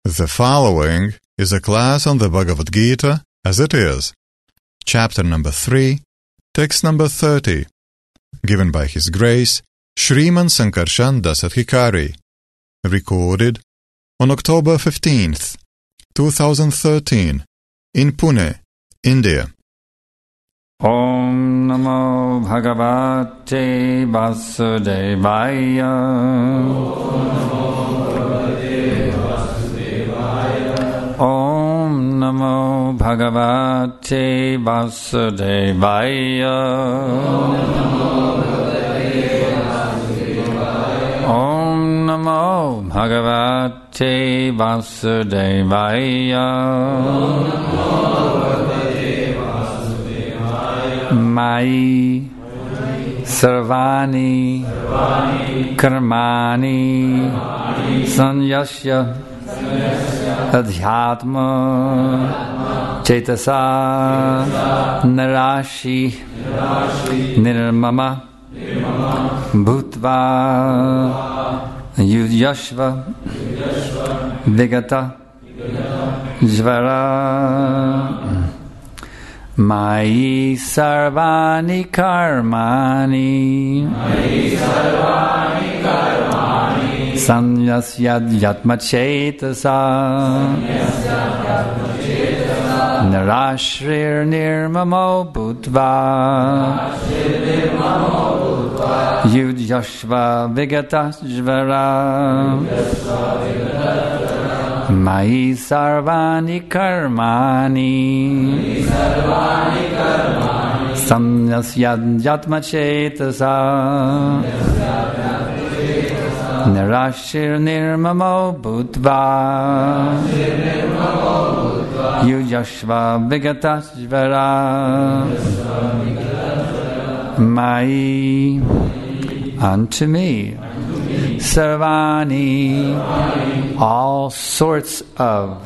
The following is a class on the Bhagavad Gita as it is, chapter number 3, text number 30, given by His Grace Shriman Sankarshan Dasadhikari, recorded on October 15th, 2013, in Pune, India. Om Namo Bhagavate Vasudevaya. Om Namo Bhagavate Vasudevaya. Om Namo Bhagavate Vasudevaya. Mai Sarvani Karmani Sanyasya Adhyatma Cetasa Narashi Nirmama Bhutva Yudhyashva Vigata Jvara Mai Sarvani Karmani Sanyasyad Yatma Cetasa Narashrir Nirmamo Bhutva Yudhyashva Vigata Jvara Mai Sarvani Karmani Samyasyad Yatma Cetasa Narashir Nirmamo Bhutva Yudhyashva Vigata Jvara Mai unto me Sarvani, all sorts of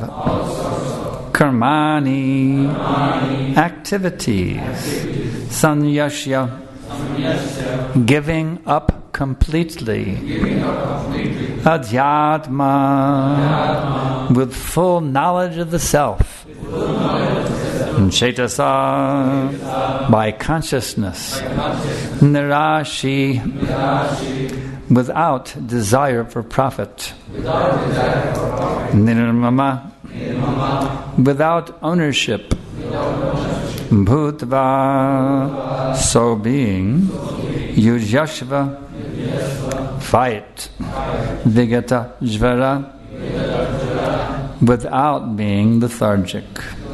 karmani, activities, sanyasya, giving up completely, adhyatma, with full knowledge of the self, cetasa, by consciousness, nirashi, without desire for profit, nirmama, without ownership, bhutva, so being, yudhyashva, fight, vigata jvara, without being lethargic.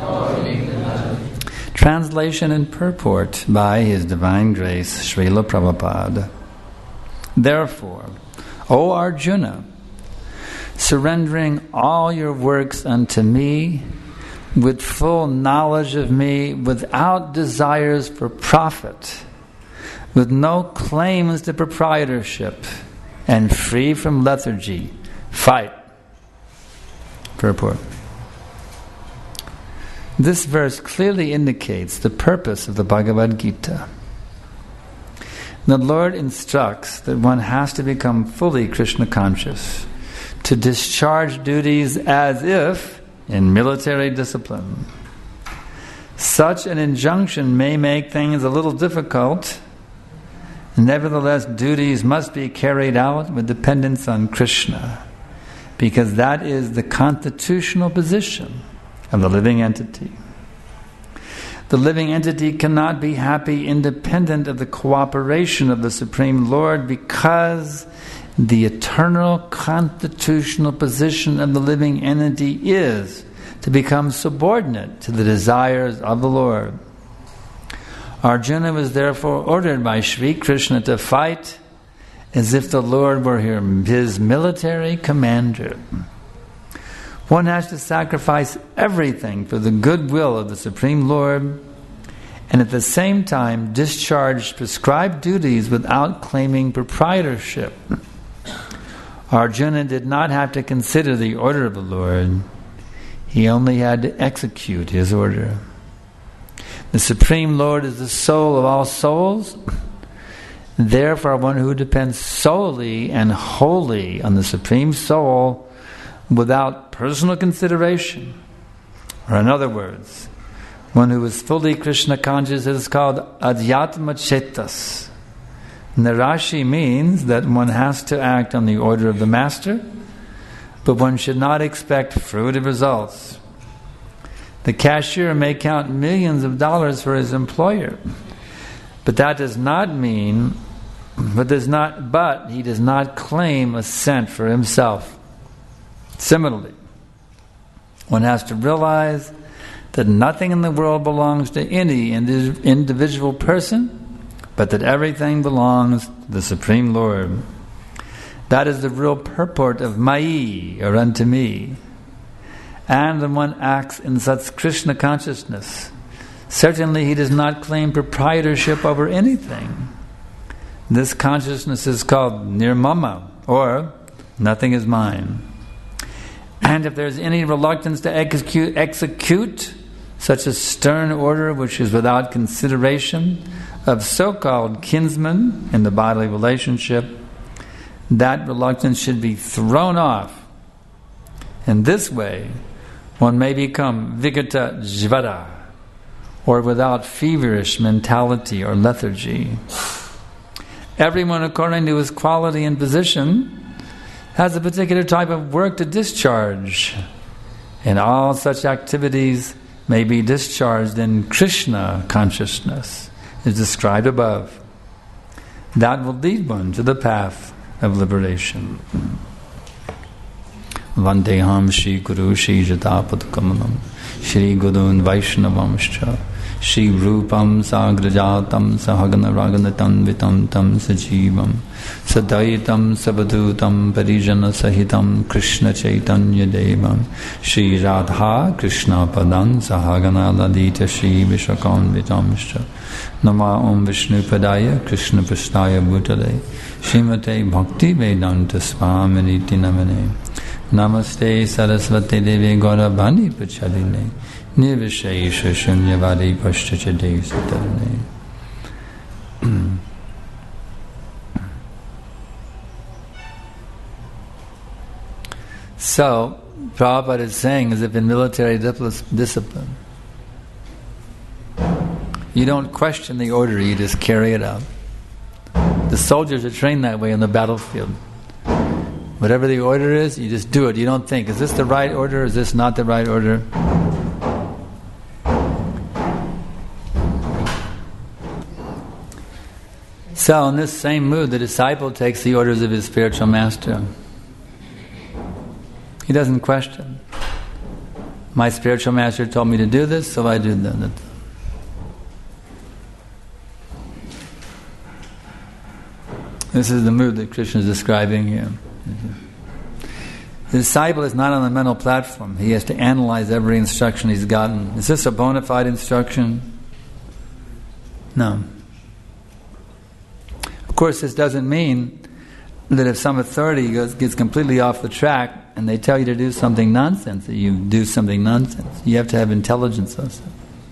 Translation and purport by His Divine Grace Srila Prabhupada. Therefore, O Arjuna, surrendering all your works unto me, with full knowledge of me, without desires for profit, with no claims to proprietorship, and free from lethargy, fight. Purport. This verse clearly indicates the purpose of the Bhagavad Gita. The Lord instructs that one has to become fully Krishna conscious, to discharge duties as if in military discipline. Such an injunction may make things a little difficult. Nevertheless, duties must be carried out with dependence on Krishna, because that is the constitutional position of the living entity. The living entity cannot be happy independent of the cooperation of the Supreme Lord, because the eternal constitutional position of the living entity is to become subordinate to the desires of the Lord. Arjuna was therefore ordered by Sri Krishna to fight as if the Lord were his military commander. One has to sacrifice everything for the goodwill of the Supreme Lord, and at the same time discharge prescribed duties without claiming proprietorship. Arjuna did not have to consider the order of the Lord. He only had to execute His order. The Supreme Lord is the soul of all souls. Therefore, one who depends solely and wholly on the Supreme Soul without personal consideration. Or in other words, one who is fully Krishna conscious is called Adhyatma Chetas. Narashi means that one has to act on the order of the master, but one should not expect fruitive results. The cashier may count millions of dollars for his employer, but that does not mean, but he does not claim a cent for himself. Similarly, one has to realize that nothing in the world belongs to any individual person, but that everything belongs to the Supreme Lord. That is the real purport of Mai, or unto me. And when one acts in such Krishna consciousness, certainly he does not claim proprietorship over anything. This consciousness is called nirmama, or nothing is mine. And if there is any reluctance to execute such a stern order which is without consideration of so-called kinsmen in the bodily relationship, that reluctance should be thrown off. In this way, one may become vigata jvara, or without feverish mentality or lethargy. Everyone, according to his quality and position, has a particular type of work to discharge, and all such activities may be discharged in Krishna consciousness, as described above. That will lead one to the path of liberation. Vandeham Shri Guru Shri Jatapadakamanam Shri Gurun Vaishnavamscha Shri Rupam Sagrajatam Sahagana Raganatam Vitam Tam Sajivam Sadaitam Sabadhutam Parijana Sahitam Krishna Chaitanya Devam Shri Radha Krishna Padan Sahagana Ladita Shri Vishakam Vitamscha Nama Om Vishnu Padaya Krishna Prasthaya Bhutale Srimate Bhakti Vedanta Swaminiti Namane Namaste Saraswati Devi Gauravani Pachaline Nirvishesha Shunyavadi Pashtachadev Satarane. So, Prabhupada is saying, as if in military discipline, you don't question the order, you just carry it out. The soldiers are trained that way on the battlefield. Whatever the order is, you just do it. You don't think, is this the right order, is this not the right order? So, in this same mood, the disciple takes the orders of his spiritual master. He doesn't question. My spiritual master told me to do this, so I do that. This is the mood that Krishna is describing here. The disciple is not on the mental platform. He has to analyze every instruction he's gotten. Is this a bona fide instruction? No. Of course, this doesn't mean that if some authority gets completely off the track and they tell you to do something nonsense, that you do something nonsense. You have to have intelligence also.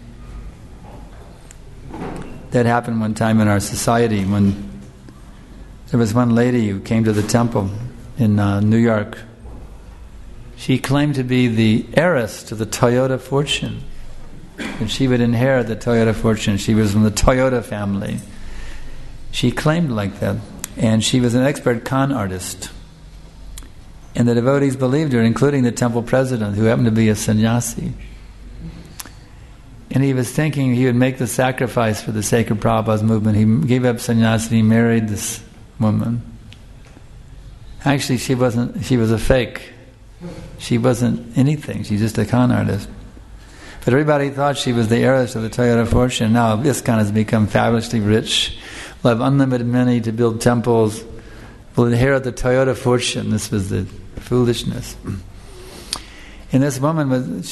That happened one time in our society when there was one lady who came to the temple in New York. She claimed to be the heiress to the Toyota fortune, and she would inherit the Toyota fortune. She was from the Toyota family. She claimed like that, and she was an expert con artist. And the devotees believed her, including the temple president, who happened to be a sannyasi. And he was thinking he would make the sacrifice for the sake of Prabhupada's movement. He gave up sannyasi, he married this woman. Actually, she was a fake. She wasn't anything. She's just a con artist. But everybody thought she was the heiress of the Toyota fortune. Now ISKCON has become fabulously rich. We'll have unlimited money to build temples. We'll inherit the Toyota fortune. This was the foolishness. And this woman was,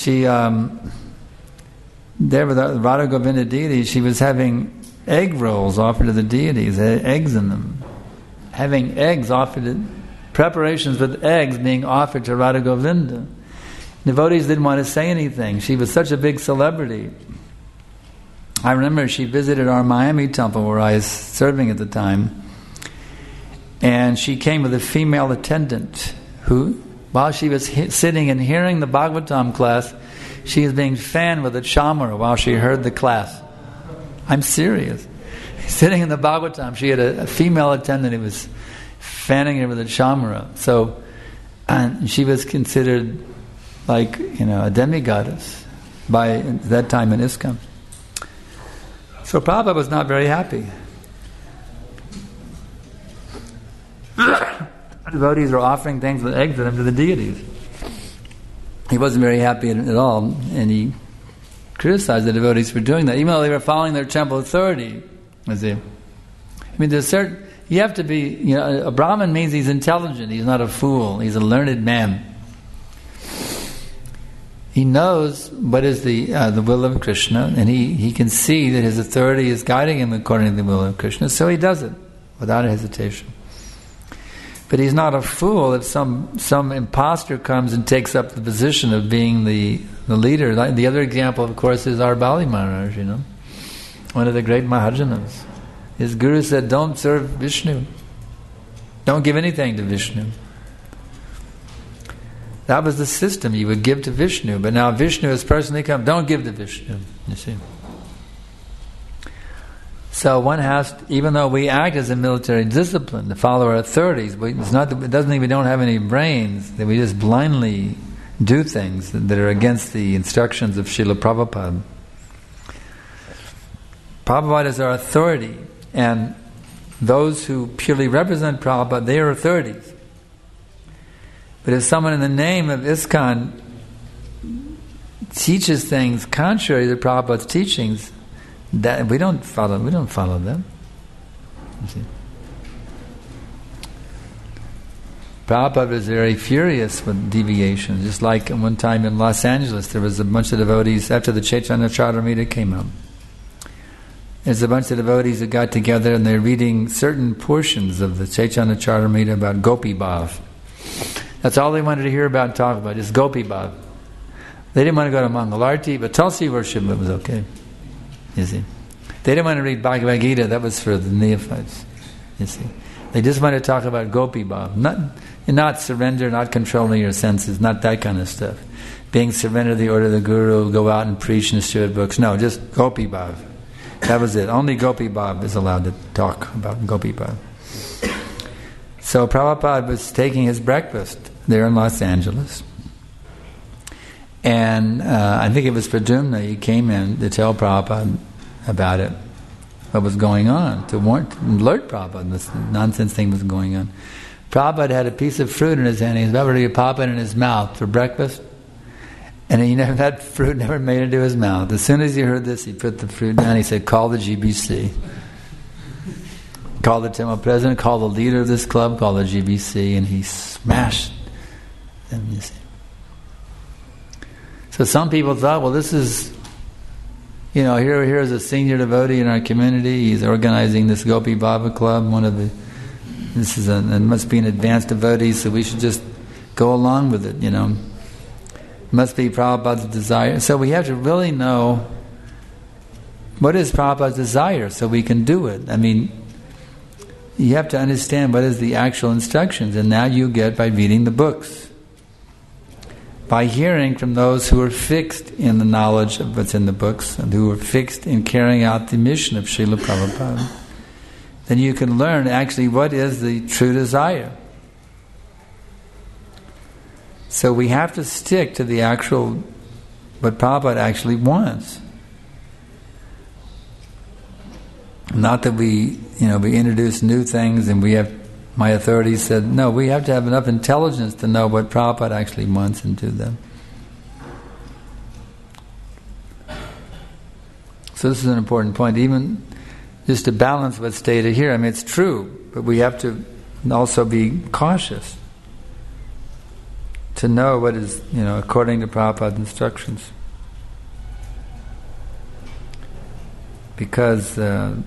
there with the Radha Govinda deities, she was having egg rolls offered to the deities, eggs in them. Having eggs offered, preparations with eggs being offered to Radha Govinda. Devotees didn't want to say anything. She was such a big celebrity. I remember she visited our Miami temple where I was serving at the time, and she came with a female attendant who While she was sitting and hearing the Bhagavatam class, she was being fanned with a chamara while she heard the class. I'm serious. Sitting in the Bhagavatam, she had a female attendant who was fanning her with a chamara. So, and she was considered like, a demigoddess by that time in ISKCON. So Prabhupada was not very happy. Devotees were offering things with eggs to the deities. He wasn't very happy at all, and he criticized the devotees for doing that, even though they were following their temple authority. There's certain. You have to be. A Brahmin means he's intelligent. He's not a fool. He's a learned man. He knows what is the will of Krishna, and he can see that his authority is guiding him according to the will of Krishna, so he does it without hesitation. But he's not a fool if some imposter comes and takes up the position of being the leader. The other example, of course, is our Bali Maharaj, one of the great Mahajanas. His guru said, don't serve Vishnu. Don't give anything to Vishnu. That was the system. You would give to Vishnu, but now Vishnu has personally come. Don't give to Vishnu, you see. So one has to, even though we act as a military discipline to follow our authorities, it doesn't mean we don't have any brains, that we just blindly do things that are against the instructions of Srila Prabhupada. Prabhupada is our authority, and those who purely represent Prabhupada, they are authorities. But if someone in the name of ISKCON teaches things contrary to Prabhupada's teachings, that we don't follow them. You see. Prabhupada was very furious with deviations. Just like one time in Los Angeles, there was a bunch of devotees after the Chaitanya Charitamrita came out. There's a bunch of devotees that got together and they're reading certain portions of the Chaitanya Charitamrita about Gopi Bhav. That's all they wanted to hear about and talk about, just Gopi Bhav. They didn't want to go to Mangalarti, but Tulsi worship was okay. You see, they didn't want to read Bhagavad Gita. That was for the neophytes. You see, they just wanted to talk about Gopi Bhav, not surrender, not controlling your senses, not that kind of stuff. Being surrendered to the order of the Guru, go out and preach and distribute books. No, just Gopi Bhav. That was it. Only Gopi Bhav is allowed to talk about Gopi Bhav. So Prabhupada was taking his breakfast there in Los Angeles. And I think it was Pradyumna, he came in to tell Prabhupada about it, what was going on, to alert Prabhupada this nonsense thing was going on. Prabhupada had a piece of fruit in his hand, he was about to pop it in his mouth for breakfast, and that fruit never made it to his mouth. As soon as he heard this, he put the fruit down, he said, call the GBC. Call the temple president, call the leader of this club, call the GBC, and he smashed them, you see. So some people thought, well, this is, here is a senior devotee in our community. He's organizing this Gopi Bhava Club. It must be an advanced devotee, so we should just go along with it. It must be Prabhupada's desire. So we have to really know what is Prabhupada's desire, so we can do it. You have to understand what is the actual instructions, and that you get by reading the books. By hearing from those who are fixed in the knowledge of what's in the books and who are fixed in carrying out the mission of Srila Prabhupada, then you can learn actually what is the true desire. So we have to stick to the actual, what Prabhupada actually wants. Not that we introduce new things and my authorities said, no, we have to have enough intelligence to know what Prabhupada actually wants and do them. So this is an important point, even just to balance what's stated here. It's true, but we have to also be cautious to know what is, according to Prabhupada's instructions. Because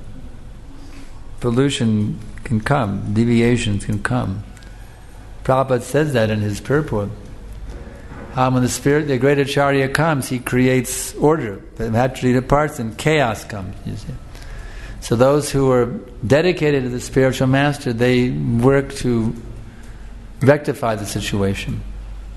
pollution can come, deviations can come. Prabhupada says that in his purport. How when the great Acharya comes, he creates order. The Mahatri departs and chaos comes, you see. So those who are dedicated to the spiritual master, they work to rectify the situation.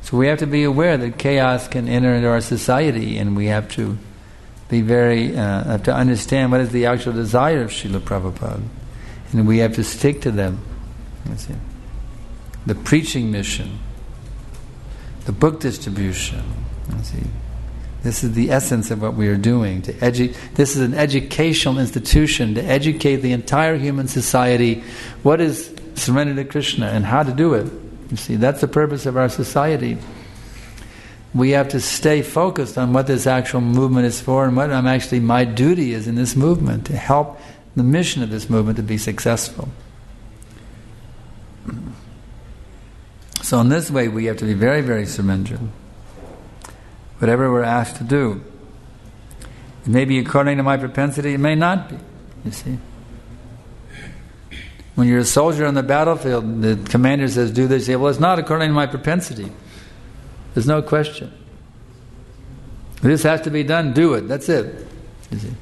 So we have to be aware that chaos can enter into our society, and we have to be have to understand what is the actual desire of Srila Prabhupada. And we have to stick to them. That's it. The preaching mission, the book distribution. That's it. This is the essence of what we are doing. This is an educational institution to educate the entire human society what is surrender to Krishna and how to do it. You see, that's the purpose of our society. We have to stay focused on what this actual movement is for and what my duty is in this movement to help the mission of this movement to be successful. So in this way we have to be very, very surrendered. Whatever we're asked to do. It may be according to my propensity, it may not be. You see. When you're a soldier on the battlefield, the commander says, do this, you say, well, it's not according to my propensity. There's no question. This has to be done, do it. That's it. You see.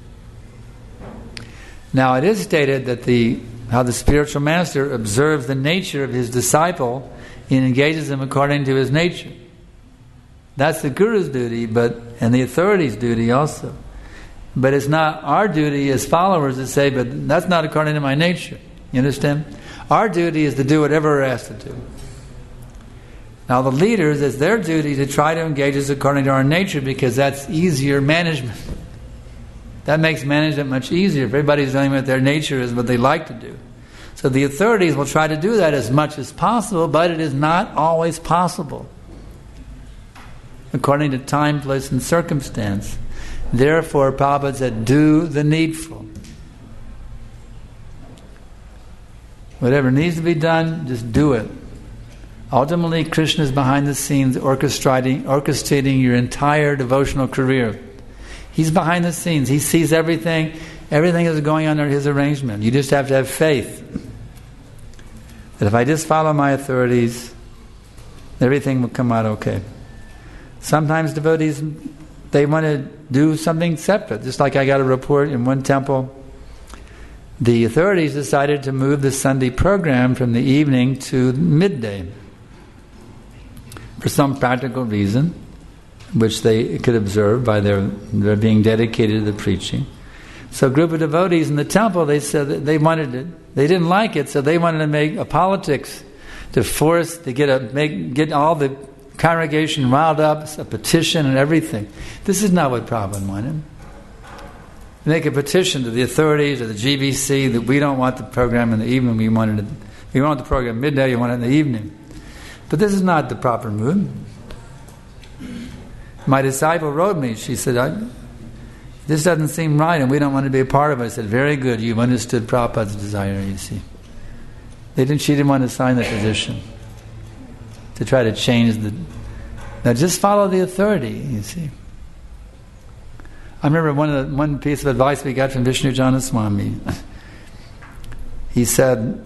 Now it is stated that how the spiritual master observes the nature of his disciple and engages him according to his nature. That's the guru's duty, and the authority's duty also. But it's not our duty as followers to say, but that's not according to my nature. You understand? Our duty is to do whatever we're asked to do. Now the leaders, it's their duty to try to engage us according to our nature, because that's easier management. That makes management much easier. If everybody's doing what their nature is, what they like to do. So the authorities will try to do that as much as possible, but it is not always possible. According to time, place, and circumstance. Therefore, Prabhupada said, do the needful. Whatever needs to be done, just do it. Ultimately, Krishna is behind the scenes orchestrating your entire devotional career. He's behind the scenes. He sees everything. Everything is going under his arrangement. You just have to have faith that if I just follow my authorities, everything will come out okay. Sometimes devotees, they want to do something separate. Just like I got a report in one temple, the authorities decided to move the Sunday program from the evening to midday for some practical reason, which they could observe by their being dedicated to the preaching. So a group of devotees in the temple, they said that they wanted it. They didn't like it, so they wanted to make a politics to force to get all the congregation riled up, a petition and everything. This is not what Prabhupada wanted. Make a petition to the authorities or the GBC that we don't want the program in the evening. We want the program midday. You want it in the evening. But this is not the proper mood. My disciple wrote me. She said, "This doesn't seem right, and we don't want to be a part of it." I said, "Very good. You've understood Prabhupada's desire." You see, she didn't want to sign the petition to try to change the. Now, just follow the authority. You see. I remember one piece of advice we got from Vishnu Jana Swami. He said,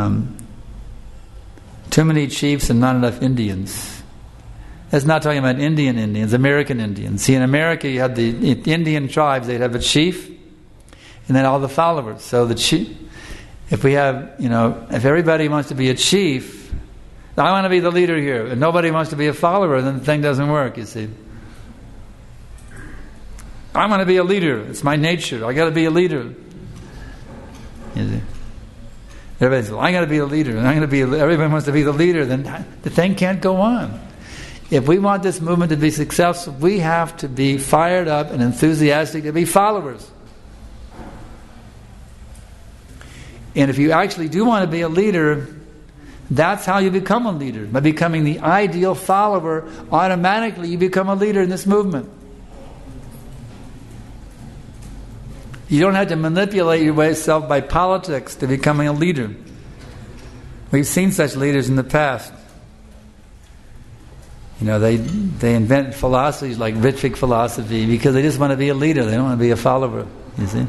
"Too many chiefs and not enough Indians." That's not talking about Indian Indians, American Indians. See, in America you have the Indian tribes, they'd have a chief and then all the followers. So the chief, if everybody wants to be a chief, I want to be the leader here, and nobody wants to be a follower, then the thing doesn't work, you see. I want to be a leader. It's my nature. I got to be a leader. You see. Everybody says, I got to be a leader. Everybody wants to be the leader. Then the thing can't go on. If we want this movement to be successful, we have to be fired up and enthusiastic to be followers. And if you actually do want to be a leader, that's how you become a leader. By becoming the ideal follower, automatically you become a leader in this movement. You don't have to manipulate yourself by politics to becoming a leader. We've seen such leaders in the past. They invent philosophies like Ritwik philosophy because they just want to be a leader. They don't want to be a follower. You see?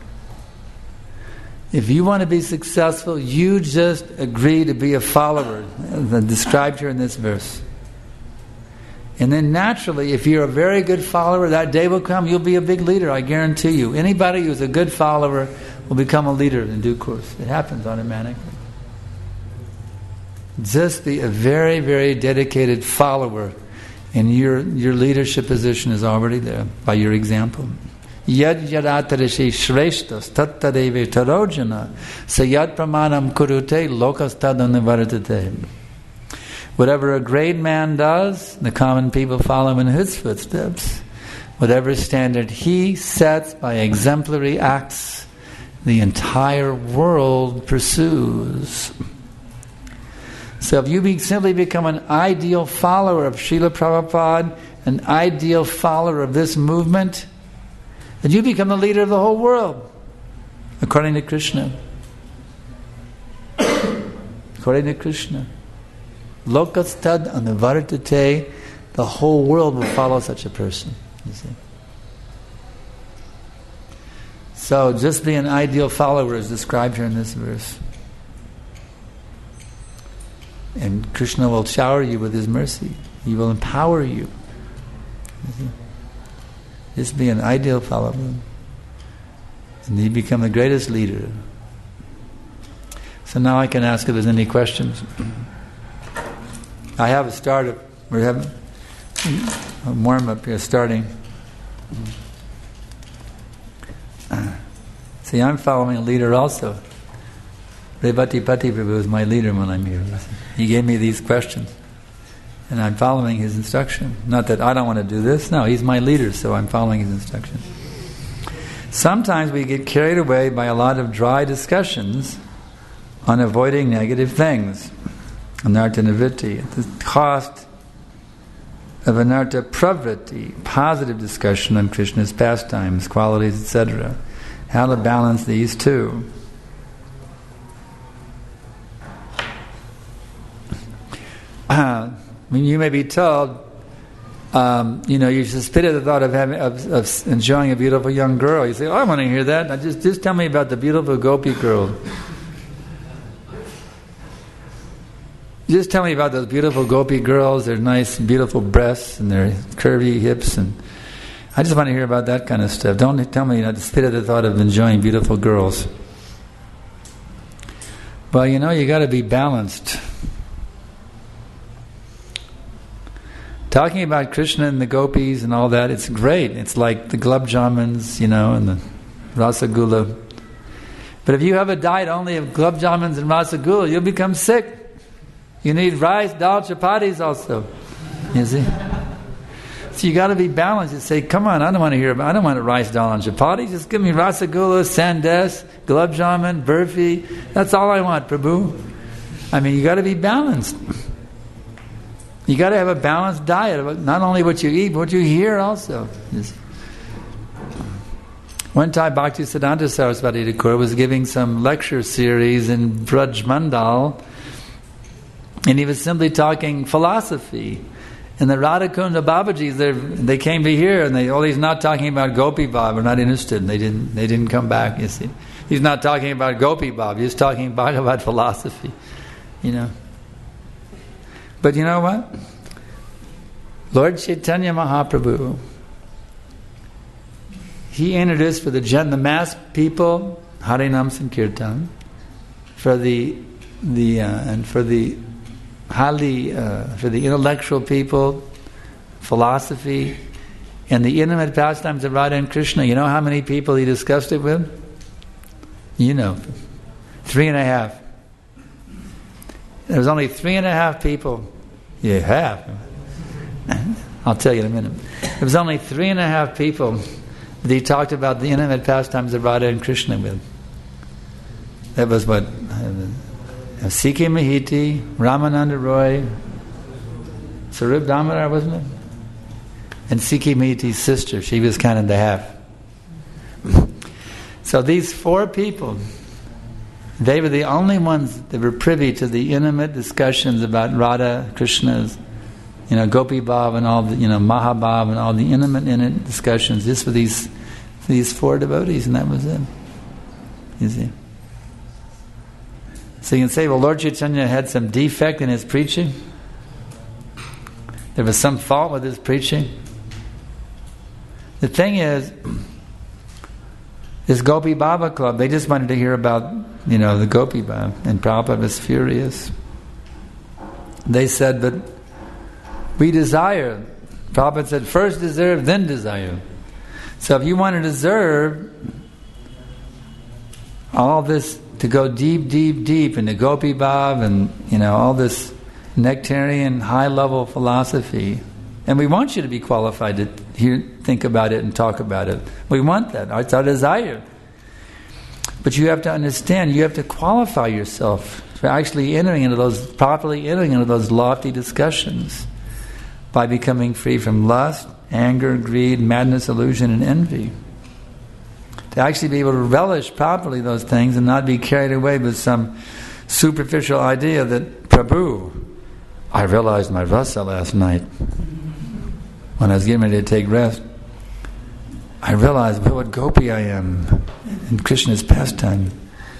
If you want to be successful, you just agree to be a follower, described here in this verse. And then naturally, if you're a very good follower, that day will come, you'll be a big leader, I guarantee you. Anybody who's a good follower will become a leader in due course. It happens automatically. Just be a very, very dedicated follower, and your leadership position is already there by your example. Yad yadatarishi shreshtas tattadeve tarojana sayad pramanam kurute lokastadanivartate. Whatever a great man does, the common people follow in his footsteps. Whatever standard he sets by exemplary acts, the entire world pursues. So if you simply become an ideal follower of Srila Prabhupada, an ideal follower of this movement, then you become the leader of the whole world, according to Krishna. According to Krishna. Lokastad anavartate, the whole world will follow such a person. You see. So just be an ideal follower is described here in this verse. And Krishna will shower you with His mercy. He will empower you. Just be an ideal follower. And you become the greatest leader. So now I can ask if there's any questions. I have a startup. We're having a warm-up here starting. See, I'm following a leader also. Revati Pati Prabhu is my leader when I'm here. He gave me these questions. And I'm following his instruction. Not that I don't want to do this. No, he's my leader, so I'm following his instruction. Sometimes we get carried away by a lot of dry discussions on avoiding negative things. Anartha nivritti, at the cost of anartha pravritti, positive discussion on Krishna's pastimes, qualities, etc. How to balance these two. You may be told, you suspect the thought of enjoying a beautiful young girl. You say, "Oh, I want to hear that. Now just tell me about the beautiful gopi girl. Just tell me about those beautiful gopi girls. Their nice, beautiful breasts and their curvy hips, and I just want to hear about that kind of stuff. Don't tell me the spit at the thought of enjoying beautiful girls." Well, you got to be balanced. Talking about Krishna and the gopis and all that, it's great. It's like the gulab jamuns, and the rasagula. But if you have a diet only of gulab jamuns and rasagula, you'll become sick. You need rice, dal, chapatis also. You see? So you got to be balanced. You say, "Come on, I don't want a rice, dal, and chapati. Just give me rasagula, sandesh, gulab jamun, burfi. That's all I want, Prabhu." You got to be balanced. You got to have a balanced diet, not only what you eat, but what you hear also. One time, Bhaktisiddhanta Saraswati Thakur was giving some lecture series in Braj Mandal, and he was simply talking philosophy. And the Radhakunda Babajis, they came to hear, and he's not talking about Gopi Bab. We're not interested. And they didn't come back. You see, he's not talking about Gopi Bab. He's talking Bhagavad philosophy. But you know what? Lord Chaitanya Mahaprabhu, he introduced for the mass people Harinam Sankirtan, for the intellectual people, philosophy, and the intimate pastimes of Radha and Krishna. You know how many people he discussed it with? 3.5. There was only 3.5 people. You have. I'll tell you in a minute. There was only 3.5 people that he talked about the intimate pastimes of Radha and Krishna with. That was what? C.K. Mahiti, Ramananda Roy, Sarup Damodar, wasn't it? And C.K. Mahiti's sister. She was kind of the half. So these 4 people, they were the only ones that were privy to the intimate discussions about Radha, Krishna's, Gopi Bhav and all the, Mahabhav and all the intimate discussions. Just for these 4 devotees, and that was it. You see. So you can say, well, Lord Chaitanya had some defect in his preaching. There was some fault with his preaching. The thing is, this Gopi Baba Club, they just wanted to hear about, the Gopi Baba, and Prabhupada was furious. they said, but we desire. Prabhupada said, first deserve, then desire. So if you want to deserve all this, to go deep, deep, deep into Gopi Bhav and, all this nectarian high-level philosophy, and we want you to be qualified to think about it and talk about it. We want that. It's our desire. But you have to understand, you have to qualify yourself for actually properly entering into those lofty discussions by becoming free from lust, anger, greed, madness, illusion, and envy. To actually be able to relish properly those things and not be carried away with some superficial idea that, Prabhu, I realized my rasa last night when I was getting ready to take rest. I realized what gopi I am in Krishna's pastime.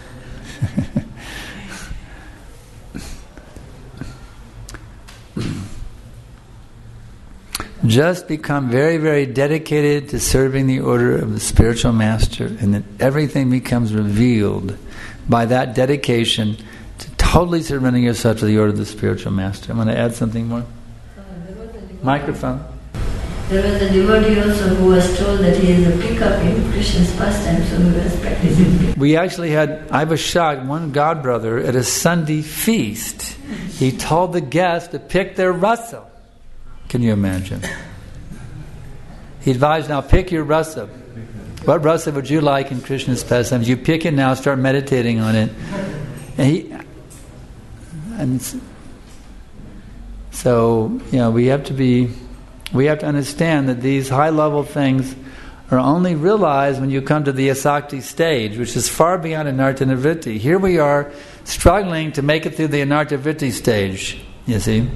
Just become very, very dedicated to serving the order of the spiritual master, and then everything becomes revealed by that dedication to totally surrendering yourself to the order of the spiritual master. I'm going to add something more. Microphone. There was a devotee also who was told that he is a pickup in Krishna's pastime, so he was practicing. I was shocked, one godbrother at a Sunday feast, he told the guests to pick their rasa. Can you imagine? He advised, now pick your rasa. What rasa would you like in Krishna's pastime? You pick it now, start meditating on it. We have to understand that these high-level things are only realized when you come to the asakti stage, which is far beyond anartha nivritti. Here we are struggling to make it through the anartha vritti stage, you see.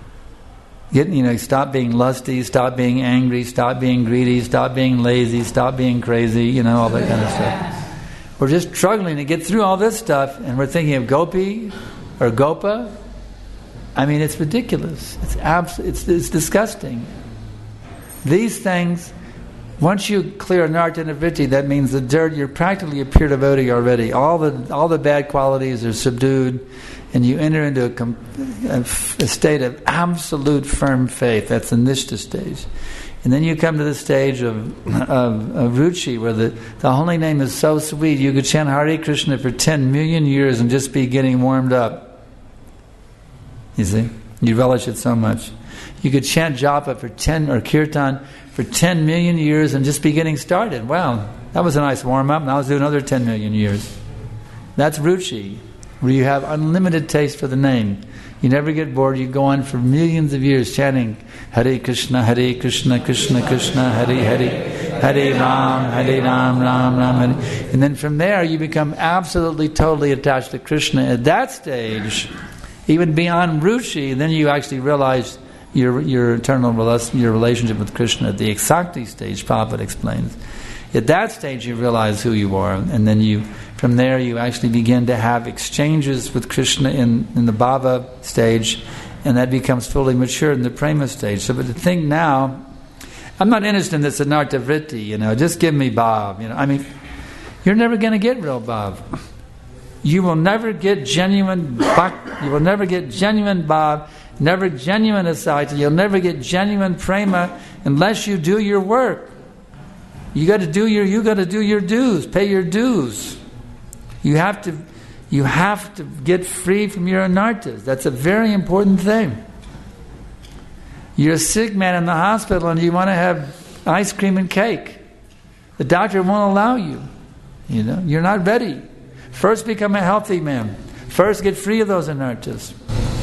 Stop being lusty, stop being angry, stop being greedy, stop being lazy, stop being crazy, all that kind of stuff. We're just struggling to get through all this stuff, and we're thinking of gopi or gopa. I mean, it's ridiculous. It's disgusting. These things, once you clear anartha nivritti, that means the dirt, you're practically a pure devotee already. All the bad qualities are subdued, and you enter into a state of absolute firm faith. That's the nishta stage. And then you come to the stage of ruchi, where the holy name is so sweet, you could chant Hare Krishna for 10 million years and just be getting warmed up. You see? You relish it so much. You could chant japa or kirtan for 10 million years and just be getting started. Wow, that was a nice warm-up. Now let's do another 10 million years. That's ruchi, where you have unlimited taste for the name. You never get bored. You go on for millions of years chanting Hare Krishna, Krishna Krishna, Hare Hare, Hare Ram, Ram Ram. And then from there you become absolutely, totally attached to Krishna. At that stage, even beyond ruchi, then you actually realize your eternal your relationship with Krishna. At the Eksakti stage, Prabhupada explains. At that stage you realize who you are, and then from there you actually begin to have exchanges with Krishna in the bhava stage, and that becomes fully mature in the prema stage. So, but to think now, I'm not interested in this anartha vritti, just give me bhav. I mean, you're never going to get real bhav. You will never get genuine bhakti. You will never get genuine bhav, never genuine asakti. You'll never get genuine prema unless you do your work. You got to do your dues. Pay your dues. You have to get free from your anarthas. That's a very important thing. You're a sick man in the hospital and you want to have ice cream and cake. The doctor won't allow you. You're not ready. First become a healthy man. First get free of those anarthas.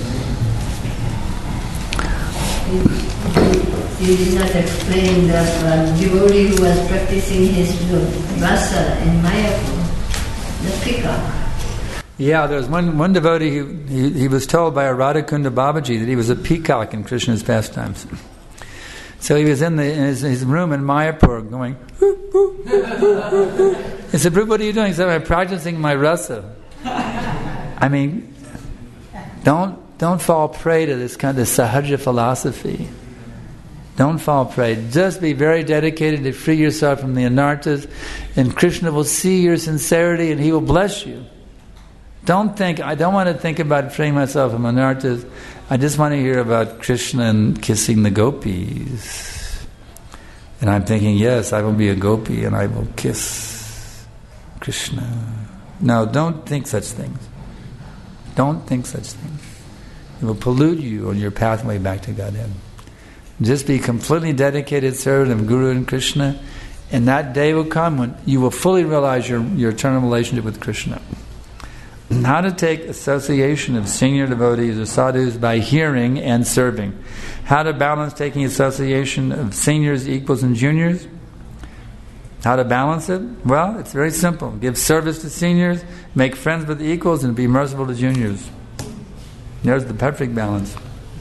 You did not explain that devotee who was practicing his rasa in Mayapur, the peacock. Yeah, there was one devotee he was told by a Radhakunda Babaji that he was a peacock in Krishna's pastimes. So he was in his room in Mayapur going, ooh, ooh, ooh, ooh, ooh. He said, what are you doing? He said, I'm practicing my rasa. I mean, don't fall prey to this kind of sahaja philosophy. Don't fall prey. Just be very dedicated to free yourself from the anarthas, and Krishna will see your sincerity and he will bless you. I don't want to think about freeing myself from an artist. I just want to hear about Krishna and kissing the gopis. And I'm thinking, yes, I will be a gopi and I will kiss Krishna. No, don't think such things. Don't think such things. It will pollute you on your pathway back to Godhead. Just be completely dedicated servant of Guru and Krishna, and that day will come when you will fully realize your eternal relationship with Krishna. How to take association of senior devotees or sadhus by hearing and serving. How to balance taking association of seniors, equals, and juniors. How to balance it? Well, it's very simple. Give service to seniors, make friends with the equals, and be merciful to juniors. There's the perfect balance.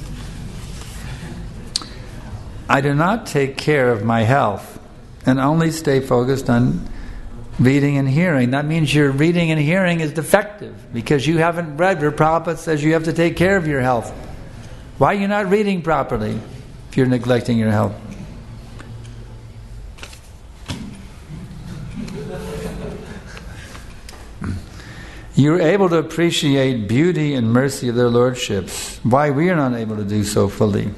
I do not take care of my health and only stay focused on reading and hearing. That means your reading and hearing is defective because you haven't read where Prabhupada says you have to take care of your health. Why are you not reading properly if you're neglecting your health? You're able to appreciate beauty and mercy of their lordships. Why we are not able to do so fully?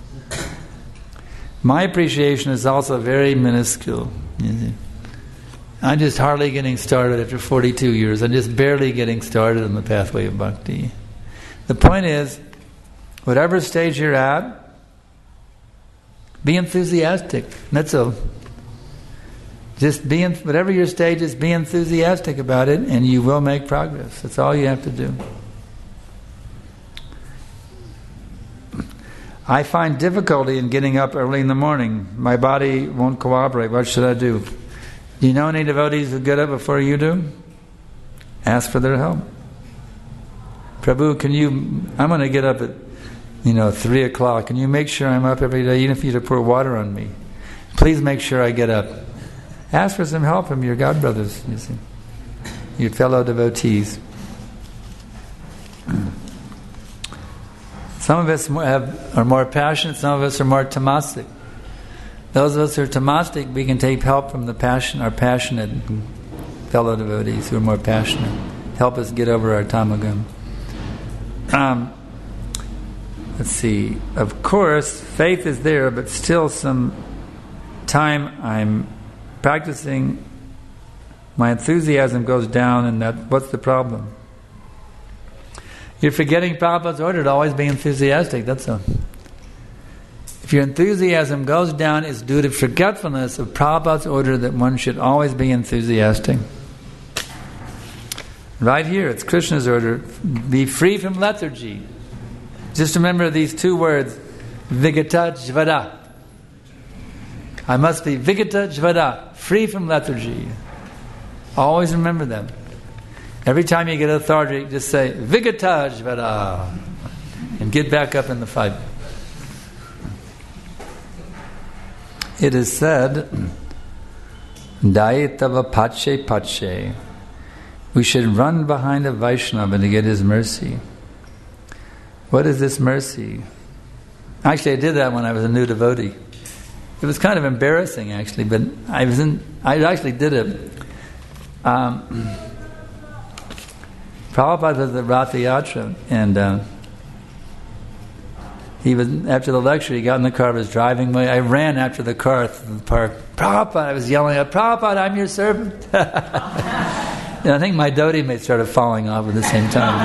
My appreciation is also very minuscule. I'm just hardly getting started after 42 years. I'm just barely getting started on the pathway of bhakti. The point is, whatever stage you're at, be enthusiastic. That's all. Just whatever your stage is, be enthusiastic about it, and you will make progress. That's all you have to do. I find difficulty in getting up early in the morning. My body won't cooperate. What should I do? Do you know any devotees who get up before you do? Ask for their help. Prabhu, I'm going to get up at 3 o'clock. Can you make sure I'm up every day, even if you have to pour water on me? Please make sure I get up. Ask for some help from your godbrothers, you see, your fellow devotees. Some of us are more passionate, some of us are more tamastic. Those of us who are tamastic, we can take help from our passionate fellow devotees who are more passionate. Help us get over our tamagam. Let's see. Of course, faith is there, but still some time I'm practicing, my enthusiasm goes down, and what's the problem? You're forgetting Prabhupada's order to always be enthusiastic, that's all. If your enthusiasm goes down, it's due to forgetfulness of Prabhupada's order that one should always be enthusiastic. Right here, it's Krishna's order, be free from lethargy. Just remember these two words, Vigata Jvara. I must be Vigata Jvara, free from lethargy. Always remember them. Every time you get authority, just say Vigata Jvara and get back up in the fight. It is said, Dayitava Pache Pache. We should run behind a Vaishnava to get his mercy. What is this mercy? Actually, I did that when I was a new devotee. It was kind of embarrassing, actually, but I actually did it. Prabhupada was at Ratha Yatra, and he was, after the lecture, he got in the car, was driving away. I ran after the car through the park. Prabhupada, I was yelling out, Prabhupada, I'm your servant. And I think my devotee mates started falling off at the same time.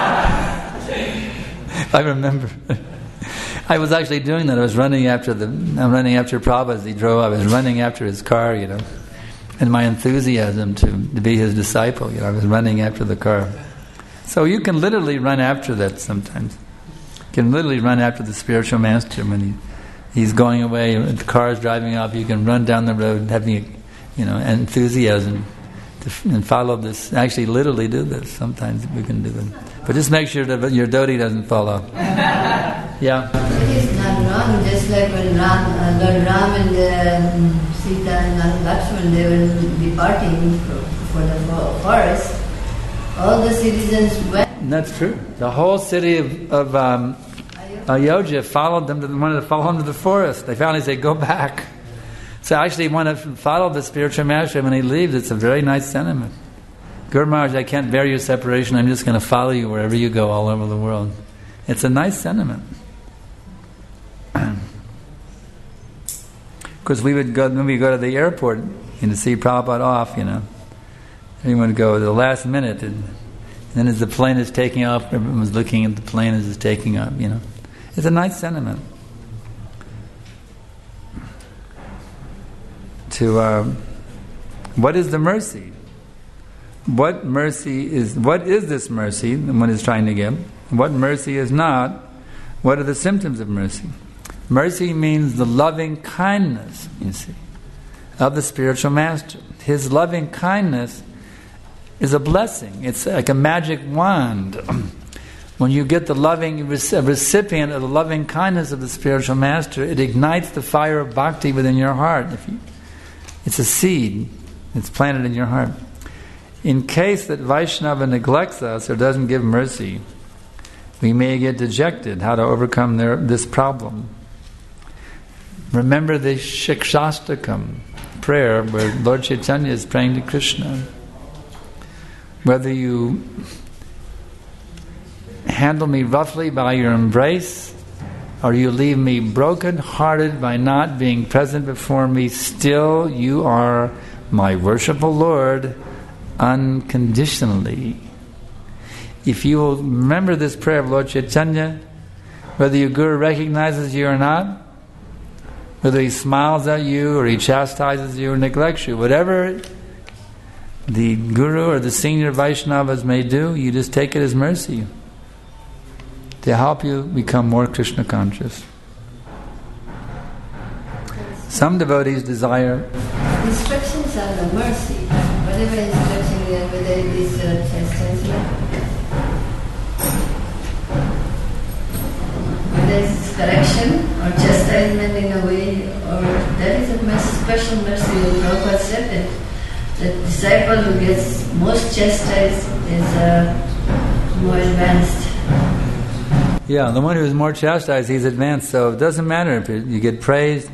I remember. I was actually doing that. I was running after Prabhupada as he drove. I was running after his car, and my enthusiasm to be his disciple. I was running after the car. So you can literally run after that sometimes. You can literally run after the spiritual master when he's going away. The car is driving off. You can run down the road having, enthusiasm and follow this. Actually, literally do this. Sometimes we can do it. But just make sure that your devotee doesn't fall off. Yeah. It is not wrong, just like when Lord Ram and Sita and Lakshman, they were departing for the forest. All the citizens went. And that's true. The whole city of Ayodhya followed them, wanted to follow him to the forest. They finally said, go back. So actually want to follow the spiritual master when he leaves. It's a very nice sentiment. Guru Maharaj, I can't bear your separation, I'm just going to follow you wherever you go all over the world. It's a nice sentiment. Because we would go, when we go to the airport, to see Prabhupada off, everyone would go at the last minute, and then as the plane is taking off, everyone was looking at the plane as it's taking off, It's a nice sentiment. What is the mercy? What is this mercy that one is trying to give? What mercy is not? What are the symptoms of mercy? Mercy means the loving kindness, of the spiritual master. His loving kindness is a blessing. It's like a magic wand. When you get the loving recipient of the loving kindness of the spiritual master, it ignites the fire of bhakti within your heart. It's a seed. It's planted in your heart. In case that Vaishnava neglects us or doesn't give mercy, we may get dejected. How to overcome this problem? Remember the Shikshastakam prayer where Lord Chaitanya is praying to Krishna. Whether you handle me roughly by your embrace, or you leave me broken-hearted by not being present before me, still you are my worshipful Lord unconditionally. If you will remember this prayer of Lord Chaitanya, whether your Guru recognizes you or not, whether he smiles at you or he chastises you or neglects you, whatever the Guru or the senior Vaishnavas may do, you just take it as mercy to help you become more Krishna conscious. Some devotees desire instructions on the mercy, whatever instruction we have, whether it is chastisement, whether it's correction or chastisement in a way, or that is a special mercy. Prabhupada said that the disciple who gets most chastised is more advanced. Yeah, the one who is more chastised, he's advanced. So it doesn't matter if you get praised,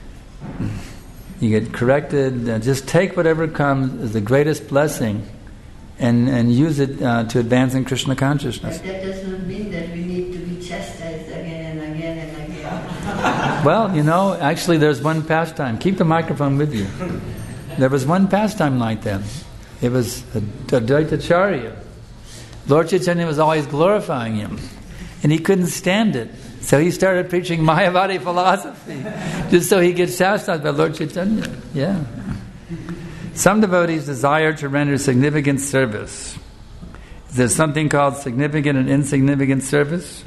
you get corrected. Just take whatever comes as the greatest blessing, and use it to advance in Krishna consciousness. But that does not mean that we need to be chastised again and again and again. Well, actually, there's one pastime. Keep the microphone with you. There was one pastime like that. It was Advaitacharya. Lord Chaitanya was always glorifying him, and he couldn't stand it. So he started preaching Mayavadi philosophy, just so he gets chastised by Lord Chaitanya. Yeah. Some devotees desire to render significant service. Is there something called significant and insignificant service?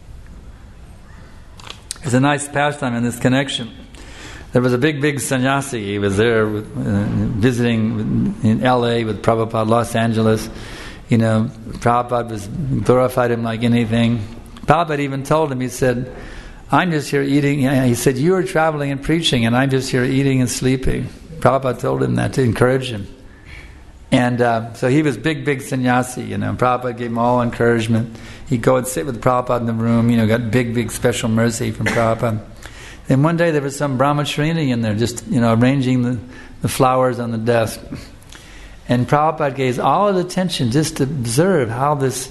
There's a nice pastime in this connection. There was a big sannyasi. He was there visiting in LA with Prabhupada, Los Angeles. Prabhupada was glorified him like anything. Prabhupada even told him, he said, I'm just here eating. He said, you are traveling and preaching, and I'm just here eating and sleeping. Prabhupada told him that to encourage him. And so he was big sannyasi, Prabhupada gave him all encouragement. He'd go and sit with Prabhupada in the room, got big special mercy from Prabhupada. And one day there was some brahmachari in there just, arranging the flowers on the desk. And Prabhupada gave all of the attention just to observe how this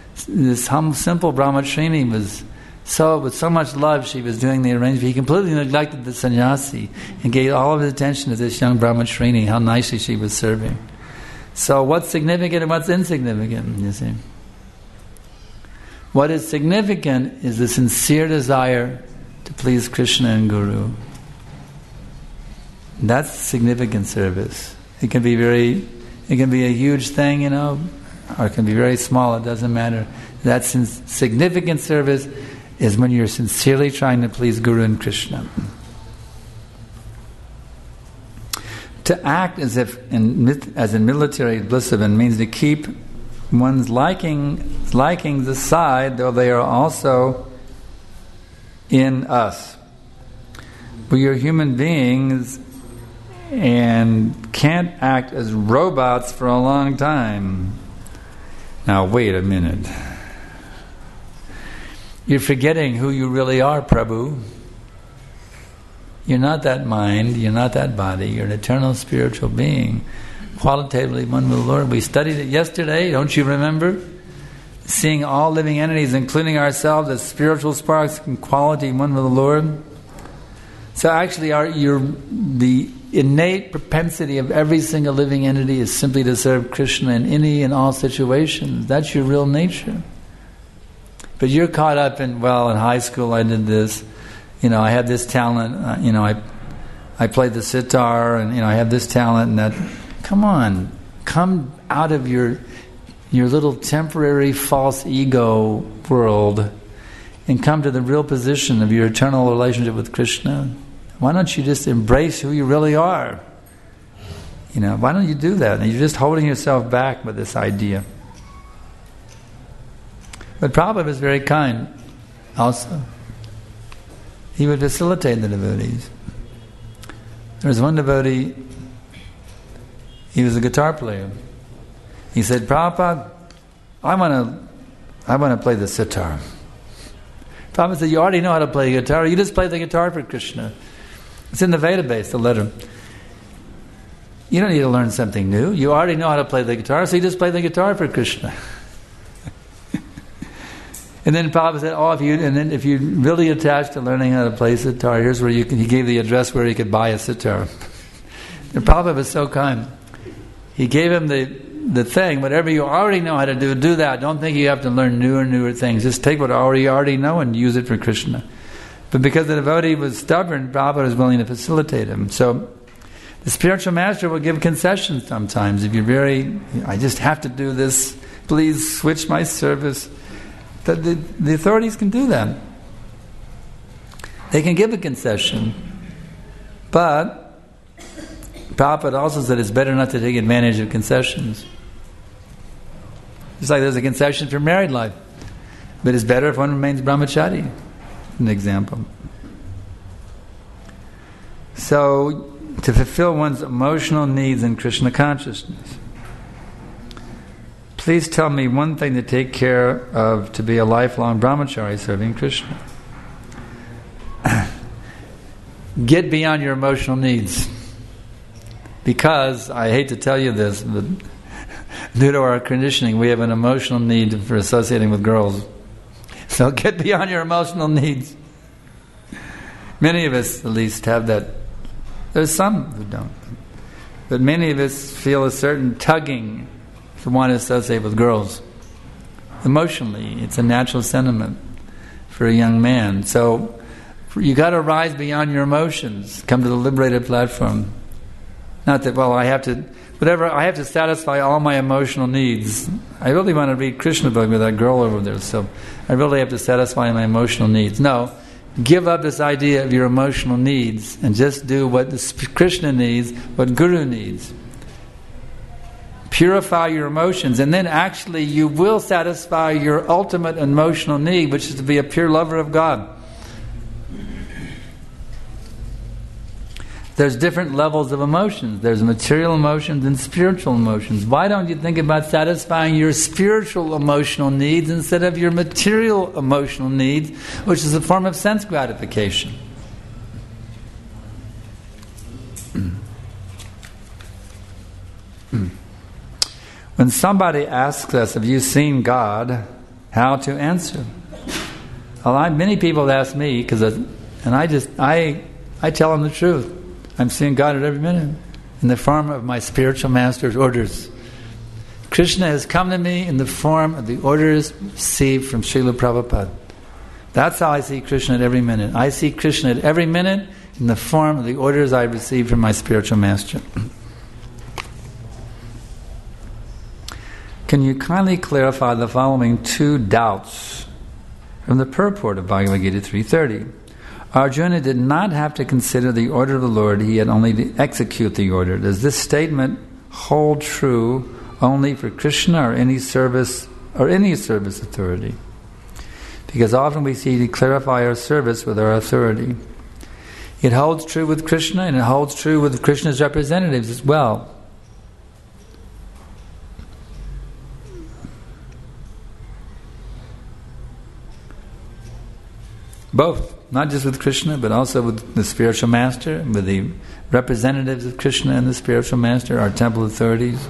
simple brahmachari was with so much love she was doing the arrangement. He completely neglected the sannyasi and gave all of his attention to this young brahmachari, how nicely she was serving. So what's significant and what's insignificant, you see? What is significant is the sincere desire to please Krishna and Guru. That's significant service. It can be a huge thing, or it can be very small, it doesn't matter. That significant service is when you're sincerely trying to please Guru and Krishna. To act as in military discipline means to keep one's likings aside, though they are also in us. We are human beings and can't act as robots for a long time. Now wait a minute. You're forgetting who you really are, Prabhu. You're not that mind, you're not that body, you're an eternal spiritual being qualitatively one with the Lord. We studied it yesterday, don't you remember? Seeing all living entities, including ourselves, as spiritual sparks in quality one with the Lord. So actually the innate propensity of every single living entity is simply to serve Krishna in any and all situations. That's your real nature. But you're caught up in, in high school I did this, I had this talent, I played the sitar, and I have this talent and that. Come on, come out of your little temporary false ego world and come to the real position of your eternal relationship with Krishna. Why don't you just embrace who you really are? Why don't you do that? And you're just holding yourself back with this idea. But Prabhupada was very kind also. He would facilitate the devotees. There was one devotee, he was a guitar player. He said, Prabhupada, I want to play the sitar. Prabhupada said, you already know how to play the guitar. You just play the guitar for Krishna. It's in the Veda base, the letter. You don't need to learn something new. You already know how to play the guitar, so you just play the guitar for Krishna. And then Prabhupada said, if you're really attached to learning how to play sitar, here's where he gave the address where he could buy a sitar. And Prabhupada was so kind. He gave him the thing, whatever you already know how to do that. Don't think you have to learn newer things. Just take what you already know and use it for Krishna. But because the devotee was stubborn, Prabhupada was willing to facilitate him. So the spiritual master will give concessions sometimes. If you're I just have to do this, please switch my service. The authorities can do that. They can give a concession. But Prabhupada also said it's better not to take advantage of concessions. Just like there's a concession for married life. But it's better if one remains brahmachari. An example. So, to fulfill one's emotional needs in Krishna consciousness, please tell me one thing to take care of to be a lifelong brahmachari serving Krishna. Get beyond your emotional needs. Because, I hate to tell you this, but due to our conditioning, we have an emotional need for associating with girls. So get beyond your emotional needs. Many of us, at least, have that. There's some who don't. But many of us feel a certain tugging to want to associate with girls. Emotionally, it's a natural sentiment for a young man. So you got to rise beyond your emotions. Come to the liberated platform. Not that, I have to satisfy all my emotional needs. I really want to read Krishna book with that girl over there, so I really have to satisfy my emotional needs. No, give up this idea of your emotional needs and just do what Krishna needs, what Guru needs. Purify your emotions, and then actually you will satisfy your ultimate emotional need, which is to be a pure lover of God. There's different levels of emotions. There's material emotions and spiritual emotions. Why don't you think about satisfying your spiritual emotional needs instead of your material emotional needs, which is a form of sense gratification? When somebody asks us, have you seen God? How to answer? Many people ask me, I tell them the truth. I'm seeing God at every minute in the form of my spiritual master's orders. Krishna has come to me in the form of the orders received from Srila Prabhupada. That's how I see Krishna at every minute. I see Krishna at every minute in the form of the orders I received from my spiritual master. Can you kindly clarify the following two doubts from the purport of Bhagavad Gita 3.30? Arjuna did not have to consider the order of the Lord, he had only to execute the order. Does this statement hold true only for Krishna or any service authority? Because often we see to clarify our service with our authority. It holds true with Krishna, and it holds true with Krishna's representatives as well. Both. not just with Krishna, but also with the spiritual master, with the representatives of Krishna and the spiritual master, our temple authorities.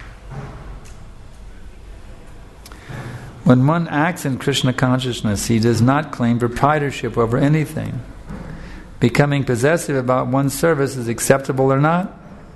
When one acts in Krishna consciousness, he does not claim proprietorship over anything. Becoming possessive about one's service is acceptable or not.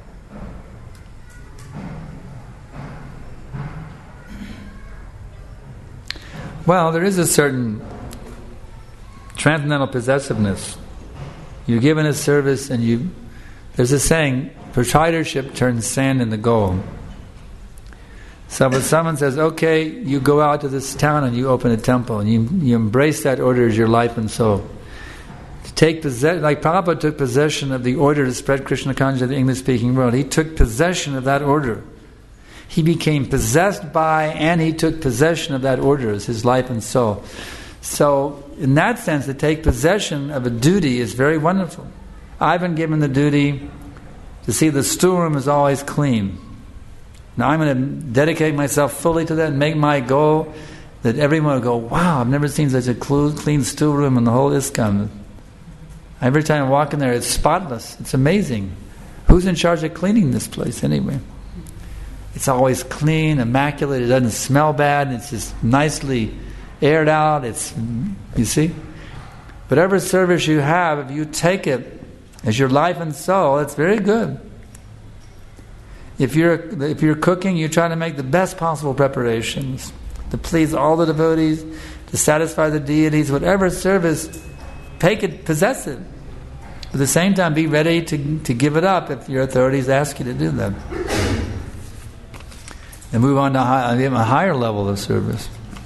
Well, there is a certain transcendental possessiveness. You're given a service and there's a saying, proprietorship turns sand into gold. So when someone says, okay, you go out to this town and you open a temple and you embrace that order as your life and soul. To take possession, like Prabhupada took possession of the order to spread Krishna consciousness to the English-speaking world. He took possession of that order. He became possessed by and he took possession of that order as his life and soul. So, in that sense, to take possession of a duty is very wonderful. I've been given the duty to see the storeroom is always clean. Now I'm going to dedicate myself fully to that and make my goal that everyone will go, wow, I've never seen such a clean storeroom in the whole ISKCON. Every time I walk in there, it's spotless. It's amazing. Who's in charge of cleaning this place anyway? It's always clean, immaculate, it doesn't smell bad, it's just nicely aired out. You see? Whatever service you have, if you take it as your life and soul, it's very good. If you're cooking, you're trying to make the best possible preparations to please all the devotees, to satisfy the deities, whatever service, take it, possess it. At the same time, be ready to give it up if your authorities ask you to do that. And move on to a higher level of service